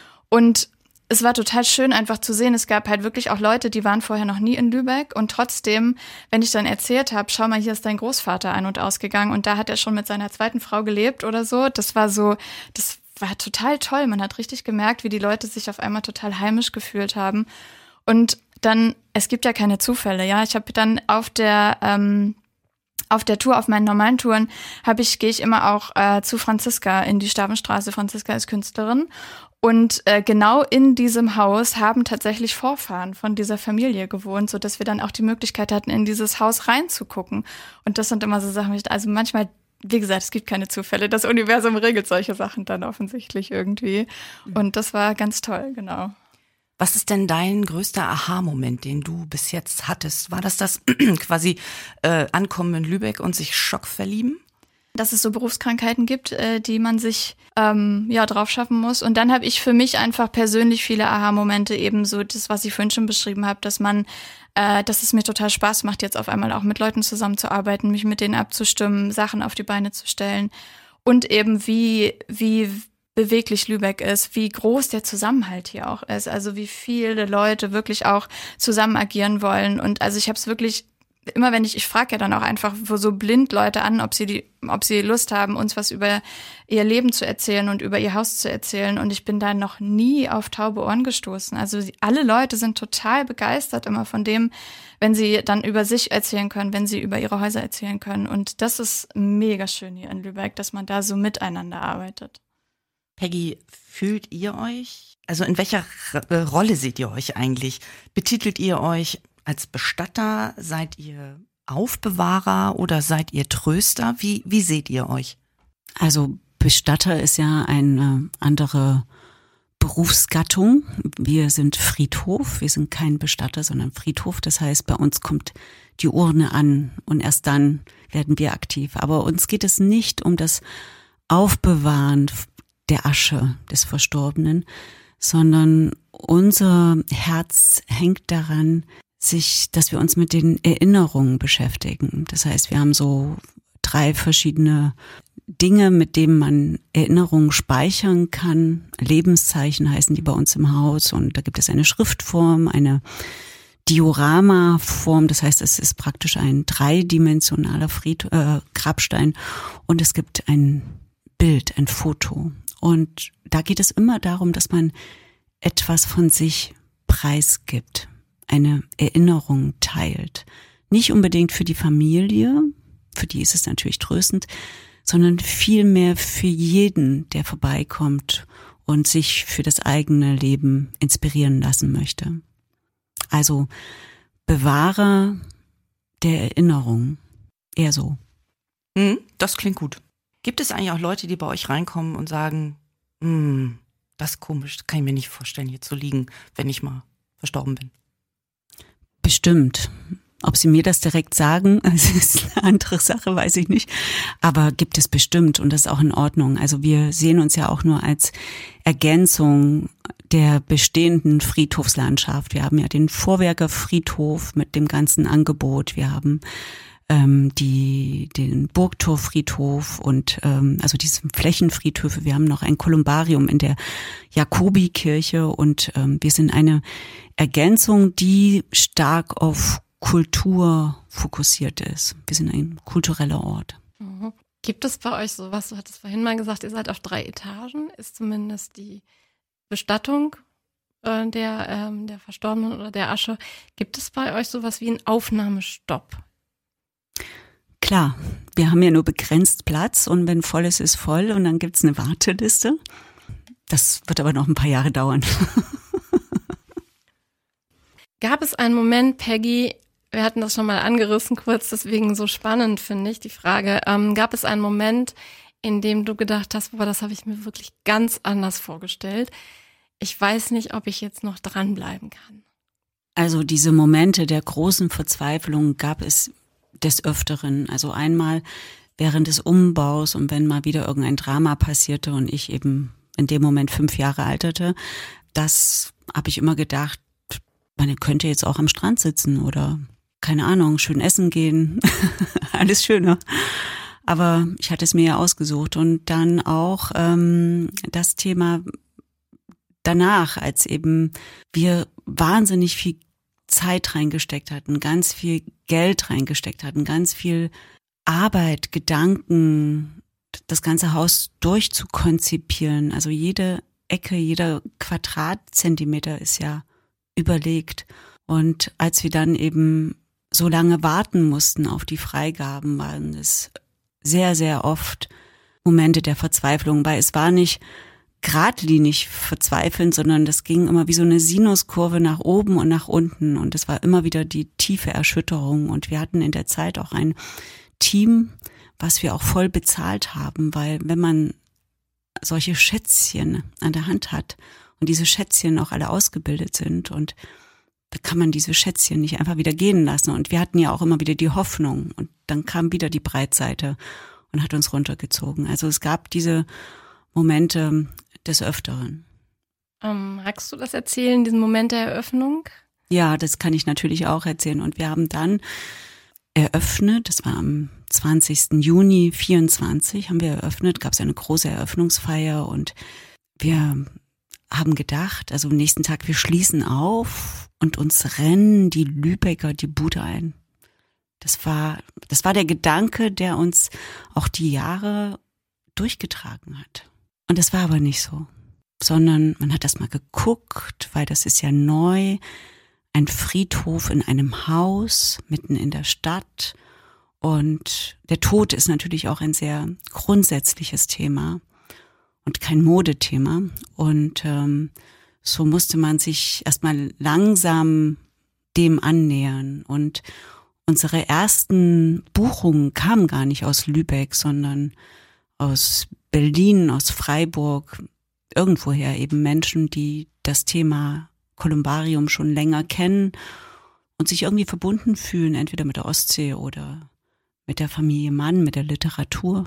Und es war total schön einfach zu sehen, es gab halt wirklich auch Leute, die waren vorher noch nie in Lübeck und trotzdem, wenn ich dann erzählt habe, schau mal, hier ist dein Großvater ein- und ausgegangen und da hat er schon mit seiner zweiten Frau gelebt oder so, das war so, das war total toll, man hat richtig gemerkt, wie die Leute sich auf einmal total heimisch gefühlt haben und dann, es gibt ja keine Zufälle, ja. Ich habe dann auf der ähm, auf der Tour, auf meinen normalen Touren, habe ich gehe ich immer auch äh, zu Franziska in die Stavenstraße. Franziska ist Künstlerin und äh, genau in diesem Haus haben tatsächlich Vorfahren von dieser Familie gewohnt, so dass wir dann auch die Möglichkeit hatten, in dieses Haus reinzugucken. Und das sind immer so Sachen, also manchmal, wie gesagt, es gibt keine Zufälle. Das Universum regelt solche Sachen dann offensichtlich irgendwie. Und das war ganz toll, genau. Was ist denn dein größter Aha-Moment, den du bis jetzt hattest? War das das quasi äh, Ankommen in Lübeck und sich Schock verlieben? Dass es so Berufskrankheiten gibt, äh, die man sich ähm, ja drauf schaffen muss. Und dann habe ich für mich einfach persönlich viele Aha-Momente, eben so das, was ich vorhin schon beschrieben habe, dass man, äh, dass es mir total Spaß macht, jetzt auf einmal auch mit Leuten zusammenzuarbeiten, mich mit denen abzustimmen, Sachen auf die Beine zu stellen. Und eben wie, wie beweglich Lübeck ist, wie groß der Zusammenhalt hier auch ist, also wie viele Leute wirklich auch zusammen agieren wollen. Und also ich habe es wirklich immer, wenn ich, ich frage ja dann auch einfach so blind Leute an, ob sie die, ob sie Lust haben, uns was über ihr Leben zu erzählen und über ihr Haus zu erzählen. Und ich bin da noch nie auf taube Ohren gestoßen. Also alle Leute sind total begeistert immer von dem, wenn sie dann über sich erzählen können, wenn sie über ihre Häuser erzählen können. Und das ist mega schön hier in Lübeck, dass man da so miteinander arbeitet. Peggy, fühlt ihr euch, also in welcher R- Rolle seht ihr euch eigentlich? Betitelt ihr euch als Bestatter? Seid ihr Aufbewahrer oder seid ihr Tröster? Wie, wie seht ihr euch? Also Bestatter ist ja eine andere Berufsgattung. Wir sind Friedhof, wir sind kein Bestatter, sondern Friedhof. Das heißt, bei uns kommt die Urne an und erst dann werden wir aktiv. Aber uns geht es nicht um das Aufbewahren der Asche des Verstorbenen, sondern unser Herz hängt daran, sich, dass wir uns mit den Erinnerungen beschäftigen. Das heißt, wir haben so drei verschiedene Dinge, mit denen man Erinnerungen speichern kann. Lebenszeichen heißen die bei uns im Haus und da gibt es eine Schriftform, eine Dioramaform, das heißt, es ist praktisch ein dreidimensionaler Fried, äh, Grabstein und es gibt ein Bild, ein Foto. Und da geht es immer darum, dass man etwas von sich preisgibt, eine Erinnerung teilt. Nicht unbedingt für die Familie, für die ist es natürlich tröstend, sondern vielmehr für jeden, der vorbeikommt und sich für das eigene Leben inspirieren lassen möchte. Also Bewahrer der Erinnerung, eher so. Hm, das klingt gut. Gibt es eigentlich auch Leute, die bei euch reinkommen und sagen, hm, das ist komisch, das kann ich mir nicht vorstellen, hier zu liegen, wenn ich mal verstorben bin? Bestimmt. Ob sie mir das direkt sagen, das ist eine andere Sache, weiß ich nicht. Aber gibt es bestimmt und das ist auch in Ordnung. Also wir sehen uns ja auch nur als Ergänzung der bestehenden Friedhofslandschaft. Wir haben ja den Vorwerker Friedhof mit dem ganzen Angebot. Wir haben ähm, die den Burgtorfriedhof und ähm, also diese Flächenfriedhöfe. Wir haben noch ein Kolumbarium in der Jakobikirche und ähm, wir sind eine Ergänzung, die stark auf Kultur fokussiert ist. Wir sind ein kultureller Ort. Mhm. Gibt es bei euch sowas, du hattest vorhin mal gesagt, ihr seid auf drei Etagen, ist zumindest die Bestattung äh, der, ähm, der Verstorbenen oder der Asche. Gibt es bei euch sowas wie einen Aufnahmestopp? Klar, wir haben ja nur begrenzt Platz und wenn voll ist, ist voll und dann gibt's eine Warteliste. Das wird aber noch ein paar Jahre dauern. Gab es einen Moment, Peggy, wir hatten das schon mal angerissen kurz, deswegen so spannend finde ich die Frage, ähm, gab es einen Moment, in dem du gedacht hast, boah, das habe ich mir wirklich ganz anders vorgestellt. Ich weiß nicht, ob ich jetzt noch dranbleiben kann. Also diese Momente der großen Verzweiflung gab es des Öfteren. Also einmal während des Umbaus und wenn mal wieder irgendein Drama passierte und ich eben in dem Moment fünf Jahre alterte, das habe ich immer gedacht, man könnte jetzt auch am Strand sitzen oder keine Ahnung, schön essen gehen, alles Schöne. Aber ich hatte es mir ja ausgesucht. Und dann auch ähm, das Thema danach, als eben wir wahnsinnig viel Zeit reingesteckt hatten, ganz viel Geld reingesteckt hatten, ganz viel Arbeit, Gedanken, das ganze Haus durchzukonzipieren. Also jede Ecke, jeder Quadratzentimeter ist ja überlegt. Und als wir dann eben so lange warten mussten auf die Freigaben, waren es sehr, sehr oft Momente der Verzweiflung, weil es war nicht geradlinig verzweifeln, sondern das ging immer wie so eine Sinuskurve nach oben und nach unten und es war immer wieder die tiefe Erschütterung und wir hatten in der Zeit auch ein Team, was wir auch voll bezahlt haben, weil wenn man solche Schätzchen an der Hand hat und diese Schätzchen auch alle ausgebildet sind und da kann man diese Schätzchen nicht einfach wieder gehen lassen und wir hatten ja auch immer wieder die Hoffnung und dann kam wieder die Breitseite und hat uns runtergezogen. Also es gab diese Momente des Öfteren. Ähm, magst du das erzählen, diesen Moment der Eröffnung? Ja, das kann ich natürlich auch erzählen. Und wir haben dann eröffnet, das war am zwanzigsten Juni vierundzwanzig, haben wir eröffnet, gab es eine große Eröffnungsfeier und wir haben gedacht, also am nächsten Tag, wir schließen auf und uns rennen die Lübecker die Bude ein. Das war, das war der Gedanke, der uns auch die Jahre durchgetragen hat. Und das war aber nicht so, sondern man hat das mal geguckt, weil das ist ja neu, ein Friedhof in einem Haus mitten in der Stadt und der Tod ist natürlich auch ein sehr grundsätzliches Thema und kein Modethema und ähm, so musste man sich erstmal langsam dem annähern und unsere ersten Buchungen kamen gar nicht aus Lübeck, sondern aus Berlin, aus Freiburg, irgendwoher eben Menschen, die das Thema Kolumbarium schon länger kennen und sich irgendwie verbunden fühlen, entweder mit der Ostsee oder mit der Familie Mann, mit der Literatur.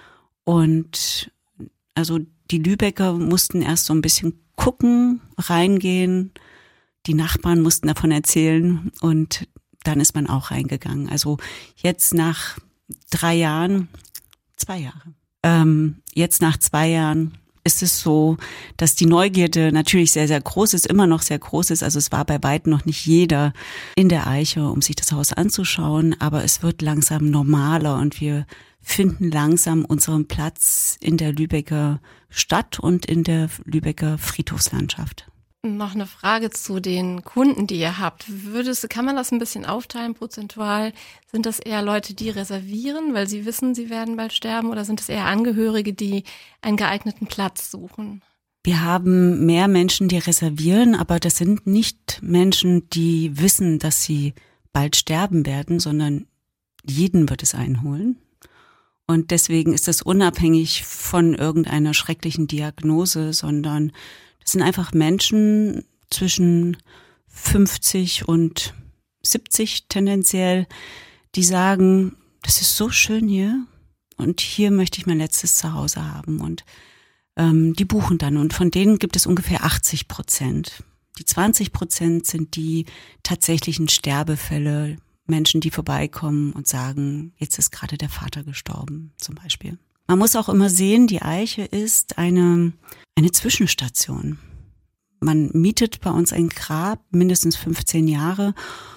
Und also die Lübecker mussten erst so ein bisschen gucken, reingehen, die Nachbarn mussten davon erzählen und dann ist man auch reingegangen. Also jetzt nach drei Jahren, zwei Jahre, ähm, jetzt nach zwei Jahren ist es so, dass die Neugierde natürlich sehr, sehr groß ist, immer noch sehr groß ist. Also es war bei weitem noch nicht jeder in der Eiche, um sich das Haus anzuschauen, aber es wird langsam normaler und wir finden langsam unseren Platz in der Lübecker Stadt und in der Lübecker Friedhofslandschaft. Noch eine Frage zu den Kunden, die ihr habt. Würdest, kann man das ein bisschen aufteilen prozentual? Sind das eher Leute, die reservieren, weil sie wissen, sie werden bald sterben, oder sind es eher Angehörige, die einen geeigneten Platz suchen? Wir haben mehr Menschen, die reservieren, aber das sind nicht Menschen, die wissen, dass sie bald sterben werden, sondern jeden wird es einholen. Und deswegen ist das unabhängig von irgendeiner schrecklichen Diagnose, sondern das sind einfach Menschen zwischen fünfzig und siebzig tendenziell, die sagen, das ist so schön hier und hier möchte ich mein letztes Zuhause haben. Und ähm, die buchen dann und von denen gibt es ungefähr achtzig Prozent. Die zwanzig Prozent sind die tatsächlichen Sterbefälle, Menschen, die vorbeikommen und sagen, jetzt ist gerade der Vater gestorben zum Beispiel. Man muss auch immer sehen, die Eiche ist eine, eine Zwischenstation. Man mietet bei uns ein Grab, mindestens fünfzehn Jahre,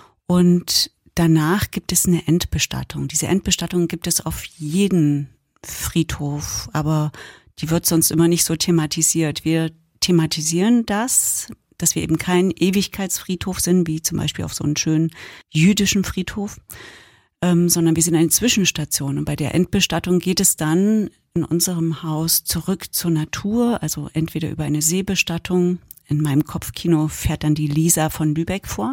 und danach gibt es eine Endbestattung. Diese Endbestattung gibt es auf jeden Friedhof, aber die wird sonst immer nicht so thematisiert. Wir thematisieren das, dass wir eben kein Ewigkeitsfriedhof sind, wie zum Beispiel auf so einem schönen jüdischen Friedhof, ähm, sondern wir sind eine Zwischenstation. Und bei der Endbestattung geht es dann in unserem Haus zurück zur Natur, also entweder über eine Seebestattung. In meinem Kopfkino fährt dann die Lisa von Lübeck vor.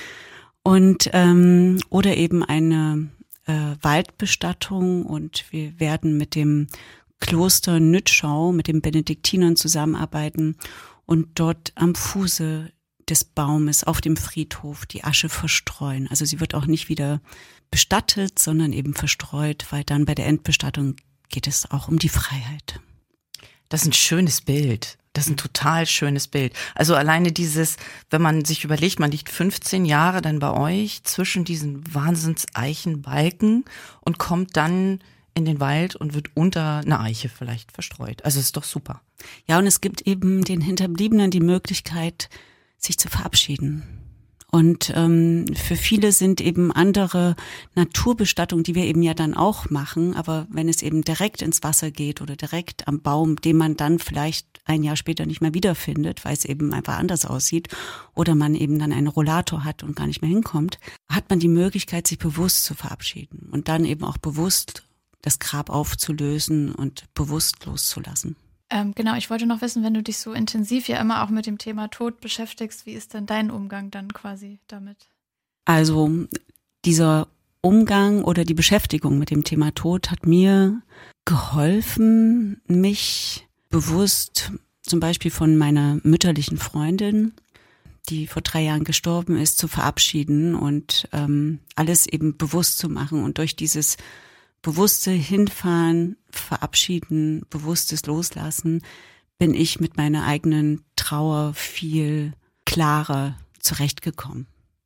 Und ähm, oder eben eine äh, Waldbestattung, und wir werden mit dem Kloster Nützschau, mit den Benediktinern zusammenarbeiten und dort am Fuße des Baumes auf dem Friedhof die Asche verstreuen. Also sie wird auch nicht wieder bestattet, sondern eben verstreut, weil dann bei der Endbestattung geht es auch um die Freiheit. Das ist ein schönes Bild. Das ist ein total schönes Bild. Also alleine dieses, wenn man sich überlegt, man liegt fünfzehn Jahre dann bei euch zwischen diesen Wahnsinns-Eichenbalken und kommt dann in den Wald und wird unter einer Eiche vielleicht verstreut. Also ist doch super. Ja, und es gibt eben den Hinterbliebenen die Möglichkeit, sich zu verabschieden. Und ähm, für viele sind eben andere Naturbestattungen, die wir eben ja dann auch machen, aber wenn es eben direkt ins Wasser geht oder direkt am Baum, den man dann vielleicht ein Jahr später nicht mehr wiederfindet, weil es eben einfach anders aussieht oder man eben dann einen Rollator hat und gar nicht mehr hinkommt, hat man die Möglichkeit, sich bewusst zu verabschieden und dann eben auch bewusst das Grab aufzulösen und bewusst loszulassen. Ähm, genau, ich wollte noch wissen, wenn du dich so intensiv ja immer auch mit dem Thema Tod beschäftigst, wie ist denn dein Umgang dann quasi damit? Also dieser Umgang oder die Beschäftigung mit dem Thema Tod hat mir geholfen, mich bewusst zum Beispiel von meiner mütterlichen Freundin, die vor drei Jahren gestorben ist, zu verabschieden und ähm, alles eben bewusst zu machen und durch dieses bewusste Hinfahren, Verabschieden, bewusstes Loslassen, bin ich mit meiner eigenen Trauer viel klarer zurechtgekommen.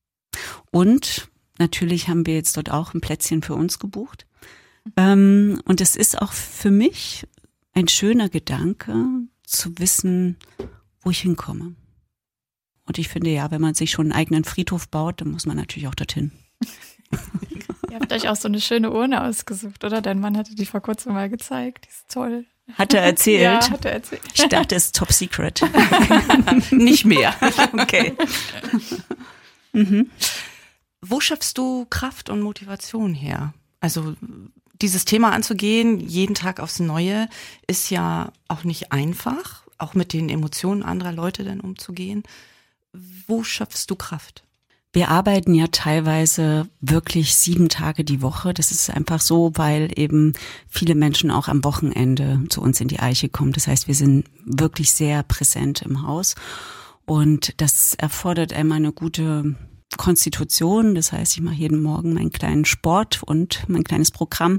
Und natürlich haben wir jetzt dort auch ein Plätzchen für uns gebucht. Ähm, und es ist auch für mich ein schöner Gedanke, zu wissen, wo ich hinkomme. Und ich finde ja, wenn man sich schon einen eigenen Friedhof baut, dann muss man natürlich auch dorthin. Ihr habt euch auch so eine schöne Urne ausgesucht, oder? Dein Mann hatte die vor kurzem mal gezeigt. Die ist toll. Hat er erzählt? Ja, hat er erzählt. Ich dachte, es ist top secret. Nicht mehr. Okay. Mhm. Wo schöpfst du Kraft und Motivation her? Also dieses Thema anzugehen, jeden Tag aufs Neue, ist ja auch nicht einfach, auch mit den Emotionen anderer Leute dann umzugehen. Wo schöpfst du Kraft? Wir arbeiten ja teilweise wirklich sieben Tage die Woche. Das ist einfach so, weil eben viele Menschen auch am Wochenende zu uns in die Eiche kommen. Das heißt, wir sind wirklich sehr präsent im Haus. Und das erfordert einmal eine gute Konstitution. Das heißt, ich mache jeden Morgen meinen kleinen Sport und mein kleines Programm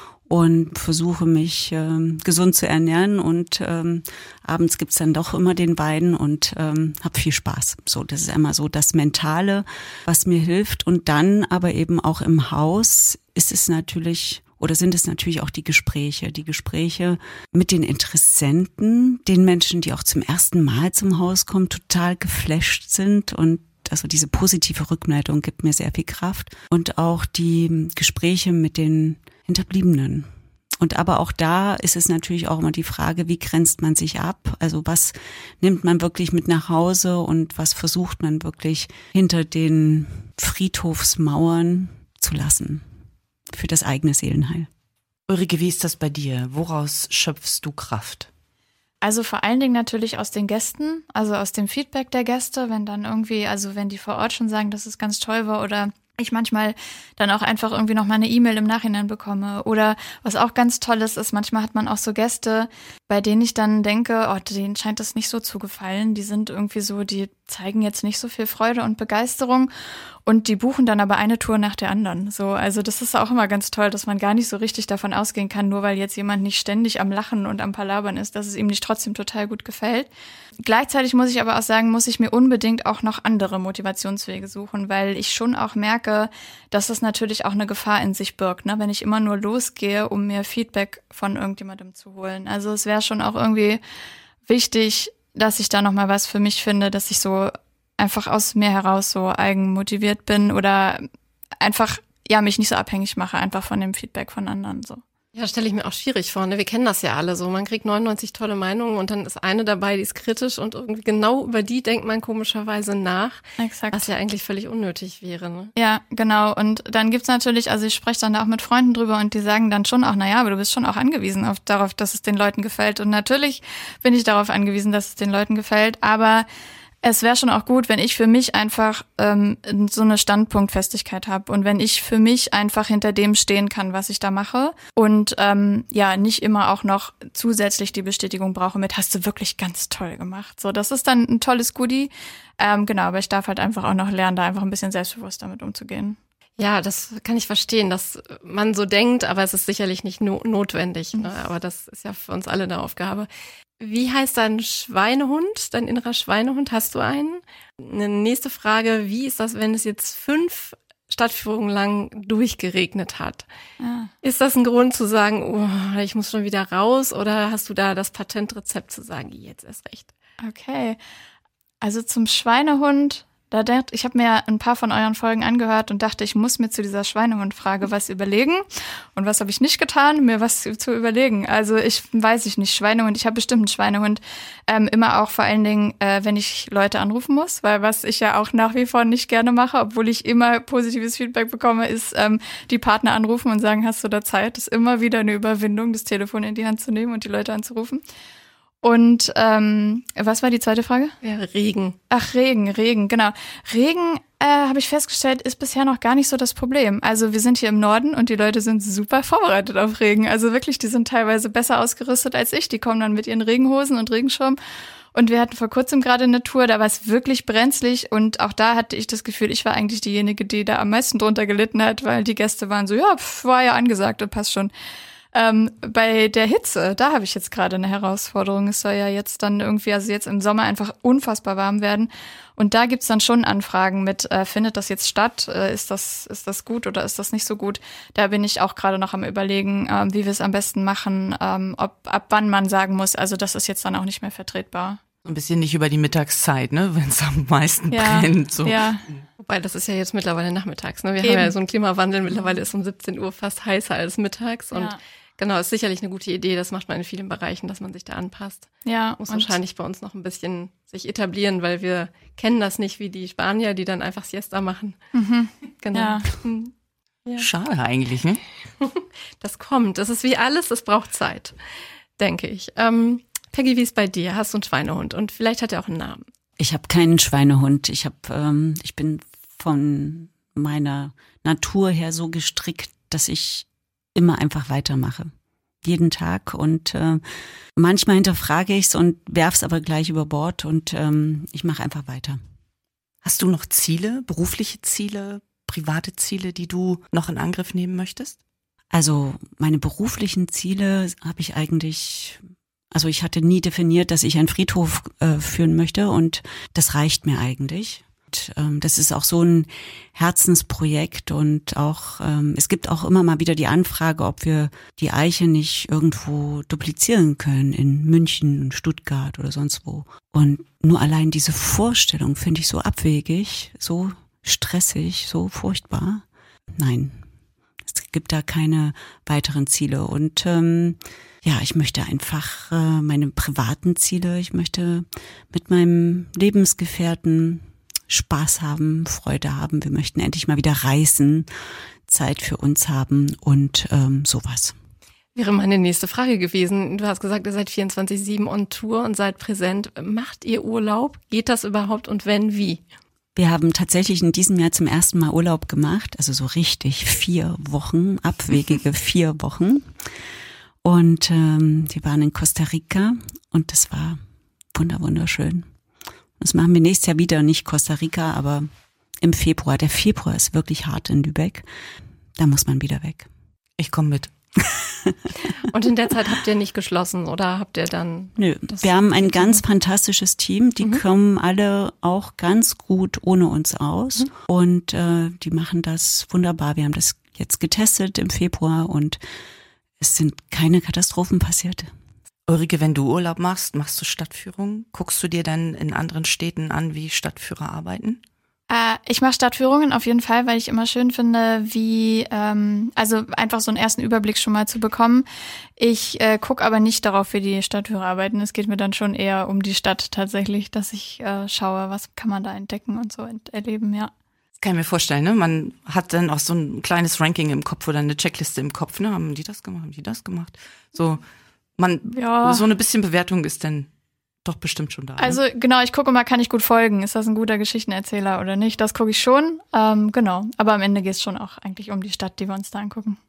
und versuche mich ähm, gesund zu ernähren und ähm, abends gibt's dann doch immer den Wein und ähm, habe viel Spaß. So, das ist einmal so das Mentale, was mir hilft. Und dann aber eben auch im Haus ist es natürlich oder sind es natürlich auch die Gespräche, die Gespräche mit den Interessenten, den Menschen, die auch zum ersten Mal zum Haus kommen, total geflasht sind und also diese positive Rückmeldung gibt mir sehr viel Kraft und auch die Gespräche mit den Hinterbliebenen. Und aber auch da ist es natürlich auch immer die Frage, wie grenzt man sich ab? Also was nimmt man wirklich mit nach Hause und was versucht man wirklich hinter den Friedhofsmauern zu lassen für das eigene Seelenheil? Ulrike, wie ist das bei dir? Woraus schöpfst du Kraft? Also vor allen Dingen natürlich aus den Gästen, also aus dem Feedback der Gäste, wenn dann irgendwie, also wenn die vor Ort schon sagen, dass es ganz toll war oder ich manchmal dann auch einfach irgendwie noch mal eine E-Mail im Nachhinein bekomme. Oder was auch ganz toll ist, ist, manchmal hat man auch so Gäste, bei denen ich dann denke, oh, denen scheint das nicht so zu gefallen. Die sind irgendwie so, die zeigen jetzt nicht so viel Freude und Begeisterung und die buchen dann aber eine Tour nach der anderen. So, also das ist auch immer ganz toll, dass man gar nicht so richtig davon ausgehen kann, nur weil jetzt jemand nicht ständig am Lachen und am Palabern ist, dass es ihm nicht trotzdem total gut gefällt. Gleichzeitig muss ich aber auch sagen, muss ich mir unbedingt auch noch andere Motivationswege suchen, weil ich schon auch merke, dass das natürlich auch eine Gefahr in sich birgt, ne? Wenn ich immer nur losgehe, um mir Feedback von irgendjemandem zu holen. Also es wäre schon auch irgendwie wichtig, dass ich da noch mal was für mich finde, dass ich so einfach aus mir heraus so eigenmotiviert bin oder einfach ja mich nicht so abhängig mache einfach von dem Feedback von anderen so. Ja, stelle ich mir auch schwierig vor. Ne? Wir kennen das ja alle so. Man kriegt neunundneunzig tolle Meinungen und dann ist eine dabei, die ist kritisch und irgendwie genau über die denkt man komischerweise nach. Exakt. Was ja eigentlich völlig unnötig wäre. Ne? Ja, genau. Und dann gibt's natürlich, also ich spreche dann da auch mit Freunden drüber und die sagen dann schon auch, naja, aber du bist schon auch angewiesen auf, darauf, dass es den Leuten gefällt. Und natürlich bin ich darauf angewiesen, dass es den Leuten gefällt, aber es wäre schon auch gut, wenn ich für mich einfach ähm, so eine Standpunktfestigkeit habe und wenn ich für mich einfach hinter dem stehen kann, was ich da mache und ähm, ja nicht immer auch noch zusätzlich die Bestätigung brauche mit, hast du wirklich ganz toll gemacht. So, das ist dann ein tolles Goodie. Ähm, genau, aber ich darf halt einfach auch noch lernen, da einfach ein bisschen selbstbewusst damit umzugehen. Ja, das kann ich verstehen, dass man so denkt, aber es ist sicherlich nicht no- notwendig. Ne? Aber das ist ja für uns alle eine Aufgabe. Wie heißt dein Schweinehund, dein innerer Schweinehund? Hast du einen? Eine nächste Frage, wie ist das, wenn es jetzt fünf Stadtführungen lang durchgeregnet hat? Ah. Ist das ein Grund zu sagen, oh, ich muss schon wieder raus? Oder hast du da das Patentrezept zu sagen, jetzt erst recht? Okay, also zum Schweinehund, da denkt, ich habe mir ein paar von euren Folgen angehört und dachte, ich muss mir zu dieser Schweinehund-Frage was überlegen. Und was habe ich nicht getan? Mir was zu, zu überlegen. Also ich weiß ich nicht, Schweinehund, ich habe bestimmt einen Schweinehund. Ähm, immer auch vor allen Dingen, äh, wenn ich Leute anrufen muss, weil was ich ja auch nach wie vor nicht gerne mache, obwohl ich immer positives Feedback bekomme, ist ähm, die Partner anrufen und sagen, hast du da Zeit? Das ist immer wieder eine Überwindung, das Telefon in die Hand zu nehmen und die Leute anzurufen. Und ähm, was war die zweite Frage? Ja, Regen. Ach, Regen, Regen, genau. Regen, äh, habe ich festgestellt, ist bisher noch gar nicht so das Problem. Also wir sind hier im Norden und die Leute sind super vorbereitet auf Regen. Also wirklich, die sind teilweise besser ausgerüstet als ich. Die kommen dann mit ihren Regenhosen und Regenschirm. Und wir hatten vor kurzem gerade eine Tour, da war es wirklich brenzlig. Und auch da hatte ich das Gefühl, ich war eigentlich diejenige, die da am meisten drunter gelitten hat, weil die Gäste waren so, ja, pf, war ja angesagt und passt schon. Ähm, bei der Hitze, da habe ich jetzt gerade eine Herausforderung. Es soll ja jetzt dann irgendwie, also jetzt im Sommer einfach unfassbar warm werden. Und da gibt's dann schon Anfragen mit, äh, findet das jetzt statt? Äh, ist das, ist das gut oder ist das nicht so gut? Da bin ich auch gerade noch am Überlegen, ähm, wie wir es am besten machen, ähm, ob ab wann man sagen muss, also das ist jetzt dann auch nicht mehr vertretbar. So ein bisschen nicht über die Mittagszeit, ne, wenn es am meisten Ja, brennt. So. ja. Wobei, das ist ja jetzt mittlerweile nachmittags. Ne? Wir Eben. haben ja so einen Klimawandel. Mittlerweile ist um siebzehn Uhr fast heißer als mittags. Und Ja. genau, ist sicherlich eine gute Idee. Das macht man in vielen Bereichen, dass man sich da anpasst. Ja, Muss und wahrscheinlich bei uns noch ein bisschen sich etablieren, weil wir kennen das nicht wie die Spanier, die dann einfach Siesta machen. Mhm. Genau. Ja. Hm. Ja. Schade eigentlich, ne? Das kommt. Das ist wie alles, das braucht Zeit, denke ich. Ähm, Peggy, wie ist bei dir? Hast du einen Schweinehund? Und vielleicht hat er auch einen Namen. Ich habe keinen Schweinehund. Ich habe, ähm, ich bin von meiner Natur her so gestrickt, dass ich immer einfach weitermache. Jeden Tag. Und äh, manchmal hinterfrage ich es und werf's aber gleich über Bord und ähm, ich mache einfach weiter. Hast du noch Ziele, berufliche Ziele, private Ziele, die du noch in Angriff nehmen möchtest? Also meine beruflichen Ziele habe ich eigentlich, also ich hatte nie definiert, dass ich einen Friedhof äh, führen möchte und das reicht mir eigentlich. Und, ähm, das ist auch so ein Herzensprojekt und auch ähm, es gibt auch immer mal wieder die Anfrage, ob wir die Eiche nicht irgendwo duplizieren können in München und Stuttgart oder sonst wo. Und nur allein diese Vorstellung finde ich so abwegig, so stressig, so furchtbar. Nein, es gibt da keine weiteren Ziele und ähm, ja, ich möchte einfach äh, meine privaten Ziele, ich möchte mit meinem Lebensgefährten Spaß haben, Freude haben. Wir möchten endlich mal wieder reisen, Zeit für uns haben und ähm, sowas. Wäre meine nächste Frage gewesen. Du hast gesagt, ihr seid vierundzwanzig sieben on Tour und seid präsent. Macht ihr Urlaub? Geht das überhaupt und wenn, wie? Wir haben tatsächlich in diesem Jahr zum ersten Mal Urlaub gemacht, also so richtig vier Wochen, abwegige vier Wochen. Und ähm, wir waren in Costa Rica und das war wunder wunderschön. Das machen wir nächstes Jahr wieder, nicht Costa Rica, aber im Februar. Der Februar ist wirklich hart in Lübeck. Da muss man wieder weg. Ich komme mit. Und in der Zeit habt ihr nicht geschlossen oder habt ihr dann... Nö, wir haben ein ganz fantastisches Team. Die mhm. kommen alle auch ganz gut ohne uns aus. Mhm. Und äh, die machen das wunderbar. Wir haben das jetzt getestet im Februar und es sind keine Katastrophen passiert. Ulrike, wenn du Urlaub machst, machst du Stadtführungen? Guckst du dir dann in anderen Städten an, wie Stadtführer arbeiten? Äh, ich mache Stadtführungen auf jeden Fall, weil ich immer schön finde, wie, ähm, also einfach so einen ersten Überblick schon mal zu bekommen. Ich äh, gucke aber nicht darauf, wie die Stadtführer arbeiten. Es geht mir dann schon eher um die Stadt tatsächlich, dass ich äh, schaue, was kann man da entdecken und so ent- erleben, ja. Das kann ich mir vorstellen, ne? Man hat dann auch so ein kleines Ranking im Kopf oder eine Checkliste im Kopf, ne? Haben die das gemacht, haben die das gemacht? So, man, ja. so eine bisschen Bewertung ist dann doch bestimmt schon da. Also ne? genau, ich gucke mal, kann ich gut folgen? Ist das ein guter Geschichtenerzähler oder nicht? Das gucke ich schon, ähm, genau. Aber am Ende geht es schon auch eigentlich um die Stadt, die wir uns da angucken.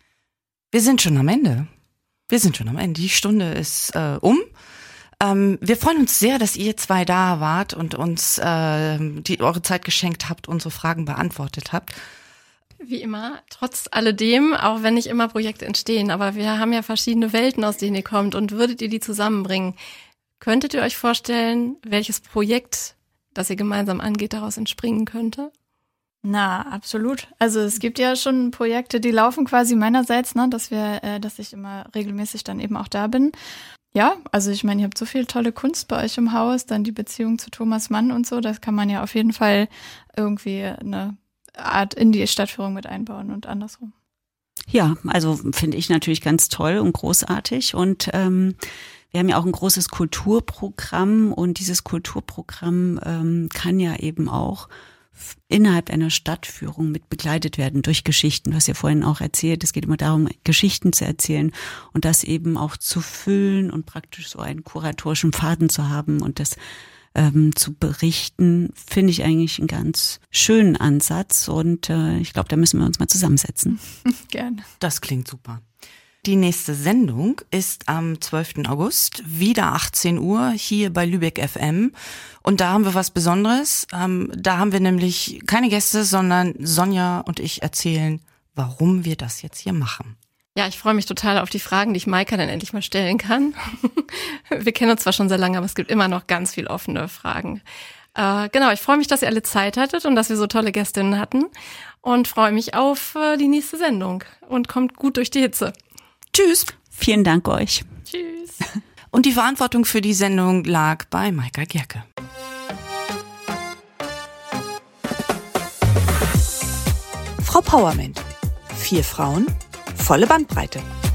Wir sind schon am Ende. Wir sind schon am Ende. Die Stunde ist äh, um. Ähm, wir freuen uns sehr, dass ihr zwei da wart und uns äh, die eure Zeit geschenkt habt, unsere Fragen beantwortet habt. Wie immer, trotz alledem, auch wenn nicht immer Projekte entstehen, aber wir haben ja verschiedene Welten, aus denen ihr kommt, und würdet ihr die zusammenbringen, könntet ihr euch vorstellen, welches Projekt, das ihr gemeinsam angeht, daraus entspringen könnte? Na, absolut. Also es gibt ja schon Projekte, die laufen quasi meinerseits, ne, dass wir, äh, dass ich immer regelmäßig dann eben auch da bin. Ja, also ich meine, ihr habt so viel tolle Kunst bei euch im Haus, dann die Beziehung zu Thomas Mann und so, das kann man ja auf jeden Fall irgendwie eine Art in die Stadtführung mit einbauen und andersrum. Ja, also finde ich natürlich ganz toll und großartig, und ähm, wir haben ja auch ein großes Kulturprogramm, und dieses Kulturprogramm ähm, kann ja eben auch innerhalb einer Stadtführung mit begleitet werden durch Geschichten. Du hast ja vorhin auch erzählt, es geht immer darum, Geschichten zu erzählen und das eben auch zu füllen und praktisch so einen kuratorischen Faden zu haben und das ähm, zu berichten, finde ich eigentlich einen ganz schönen Ansatz, und äh, ich glaube, da müssen wir uns mal zusammensetzen. Gerne. Das klingt super. Die nächste Sendung ist am zwölften August, wieder achtzehn Uhr, hier bei Lübeck F M. Und da haben wir was Besonderes. Ähm, da haben wir nämlich keine Gäste, sondern Sonja und ich erzählen, warum wir das jetzt hier machen. Ja, ich freue mich total auf die Fragen, die ich Maika dann endlich mal stellen kann. Wir kennen uns zwar schon sehr lange, aber es gibt immer noch ganz viel offene Fragen. Äh, genau, ich freue mich, dass ihr alle Zeit hattet und dass wir so tolle Gästinnen hatten. Und freue mich auf äh, die nächste Sendung. Und kommt gut durch die Hitze. Tschüss. Vielen Dank euch. Tschüss. Und die Verantwortung für die Sendung lag bei Maika Gerke. Frau Powerment. Vier Frauen, volle Bandbreite.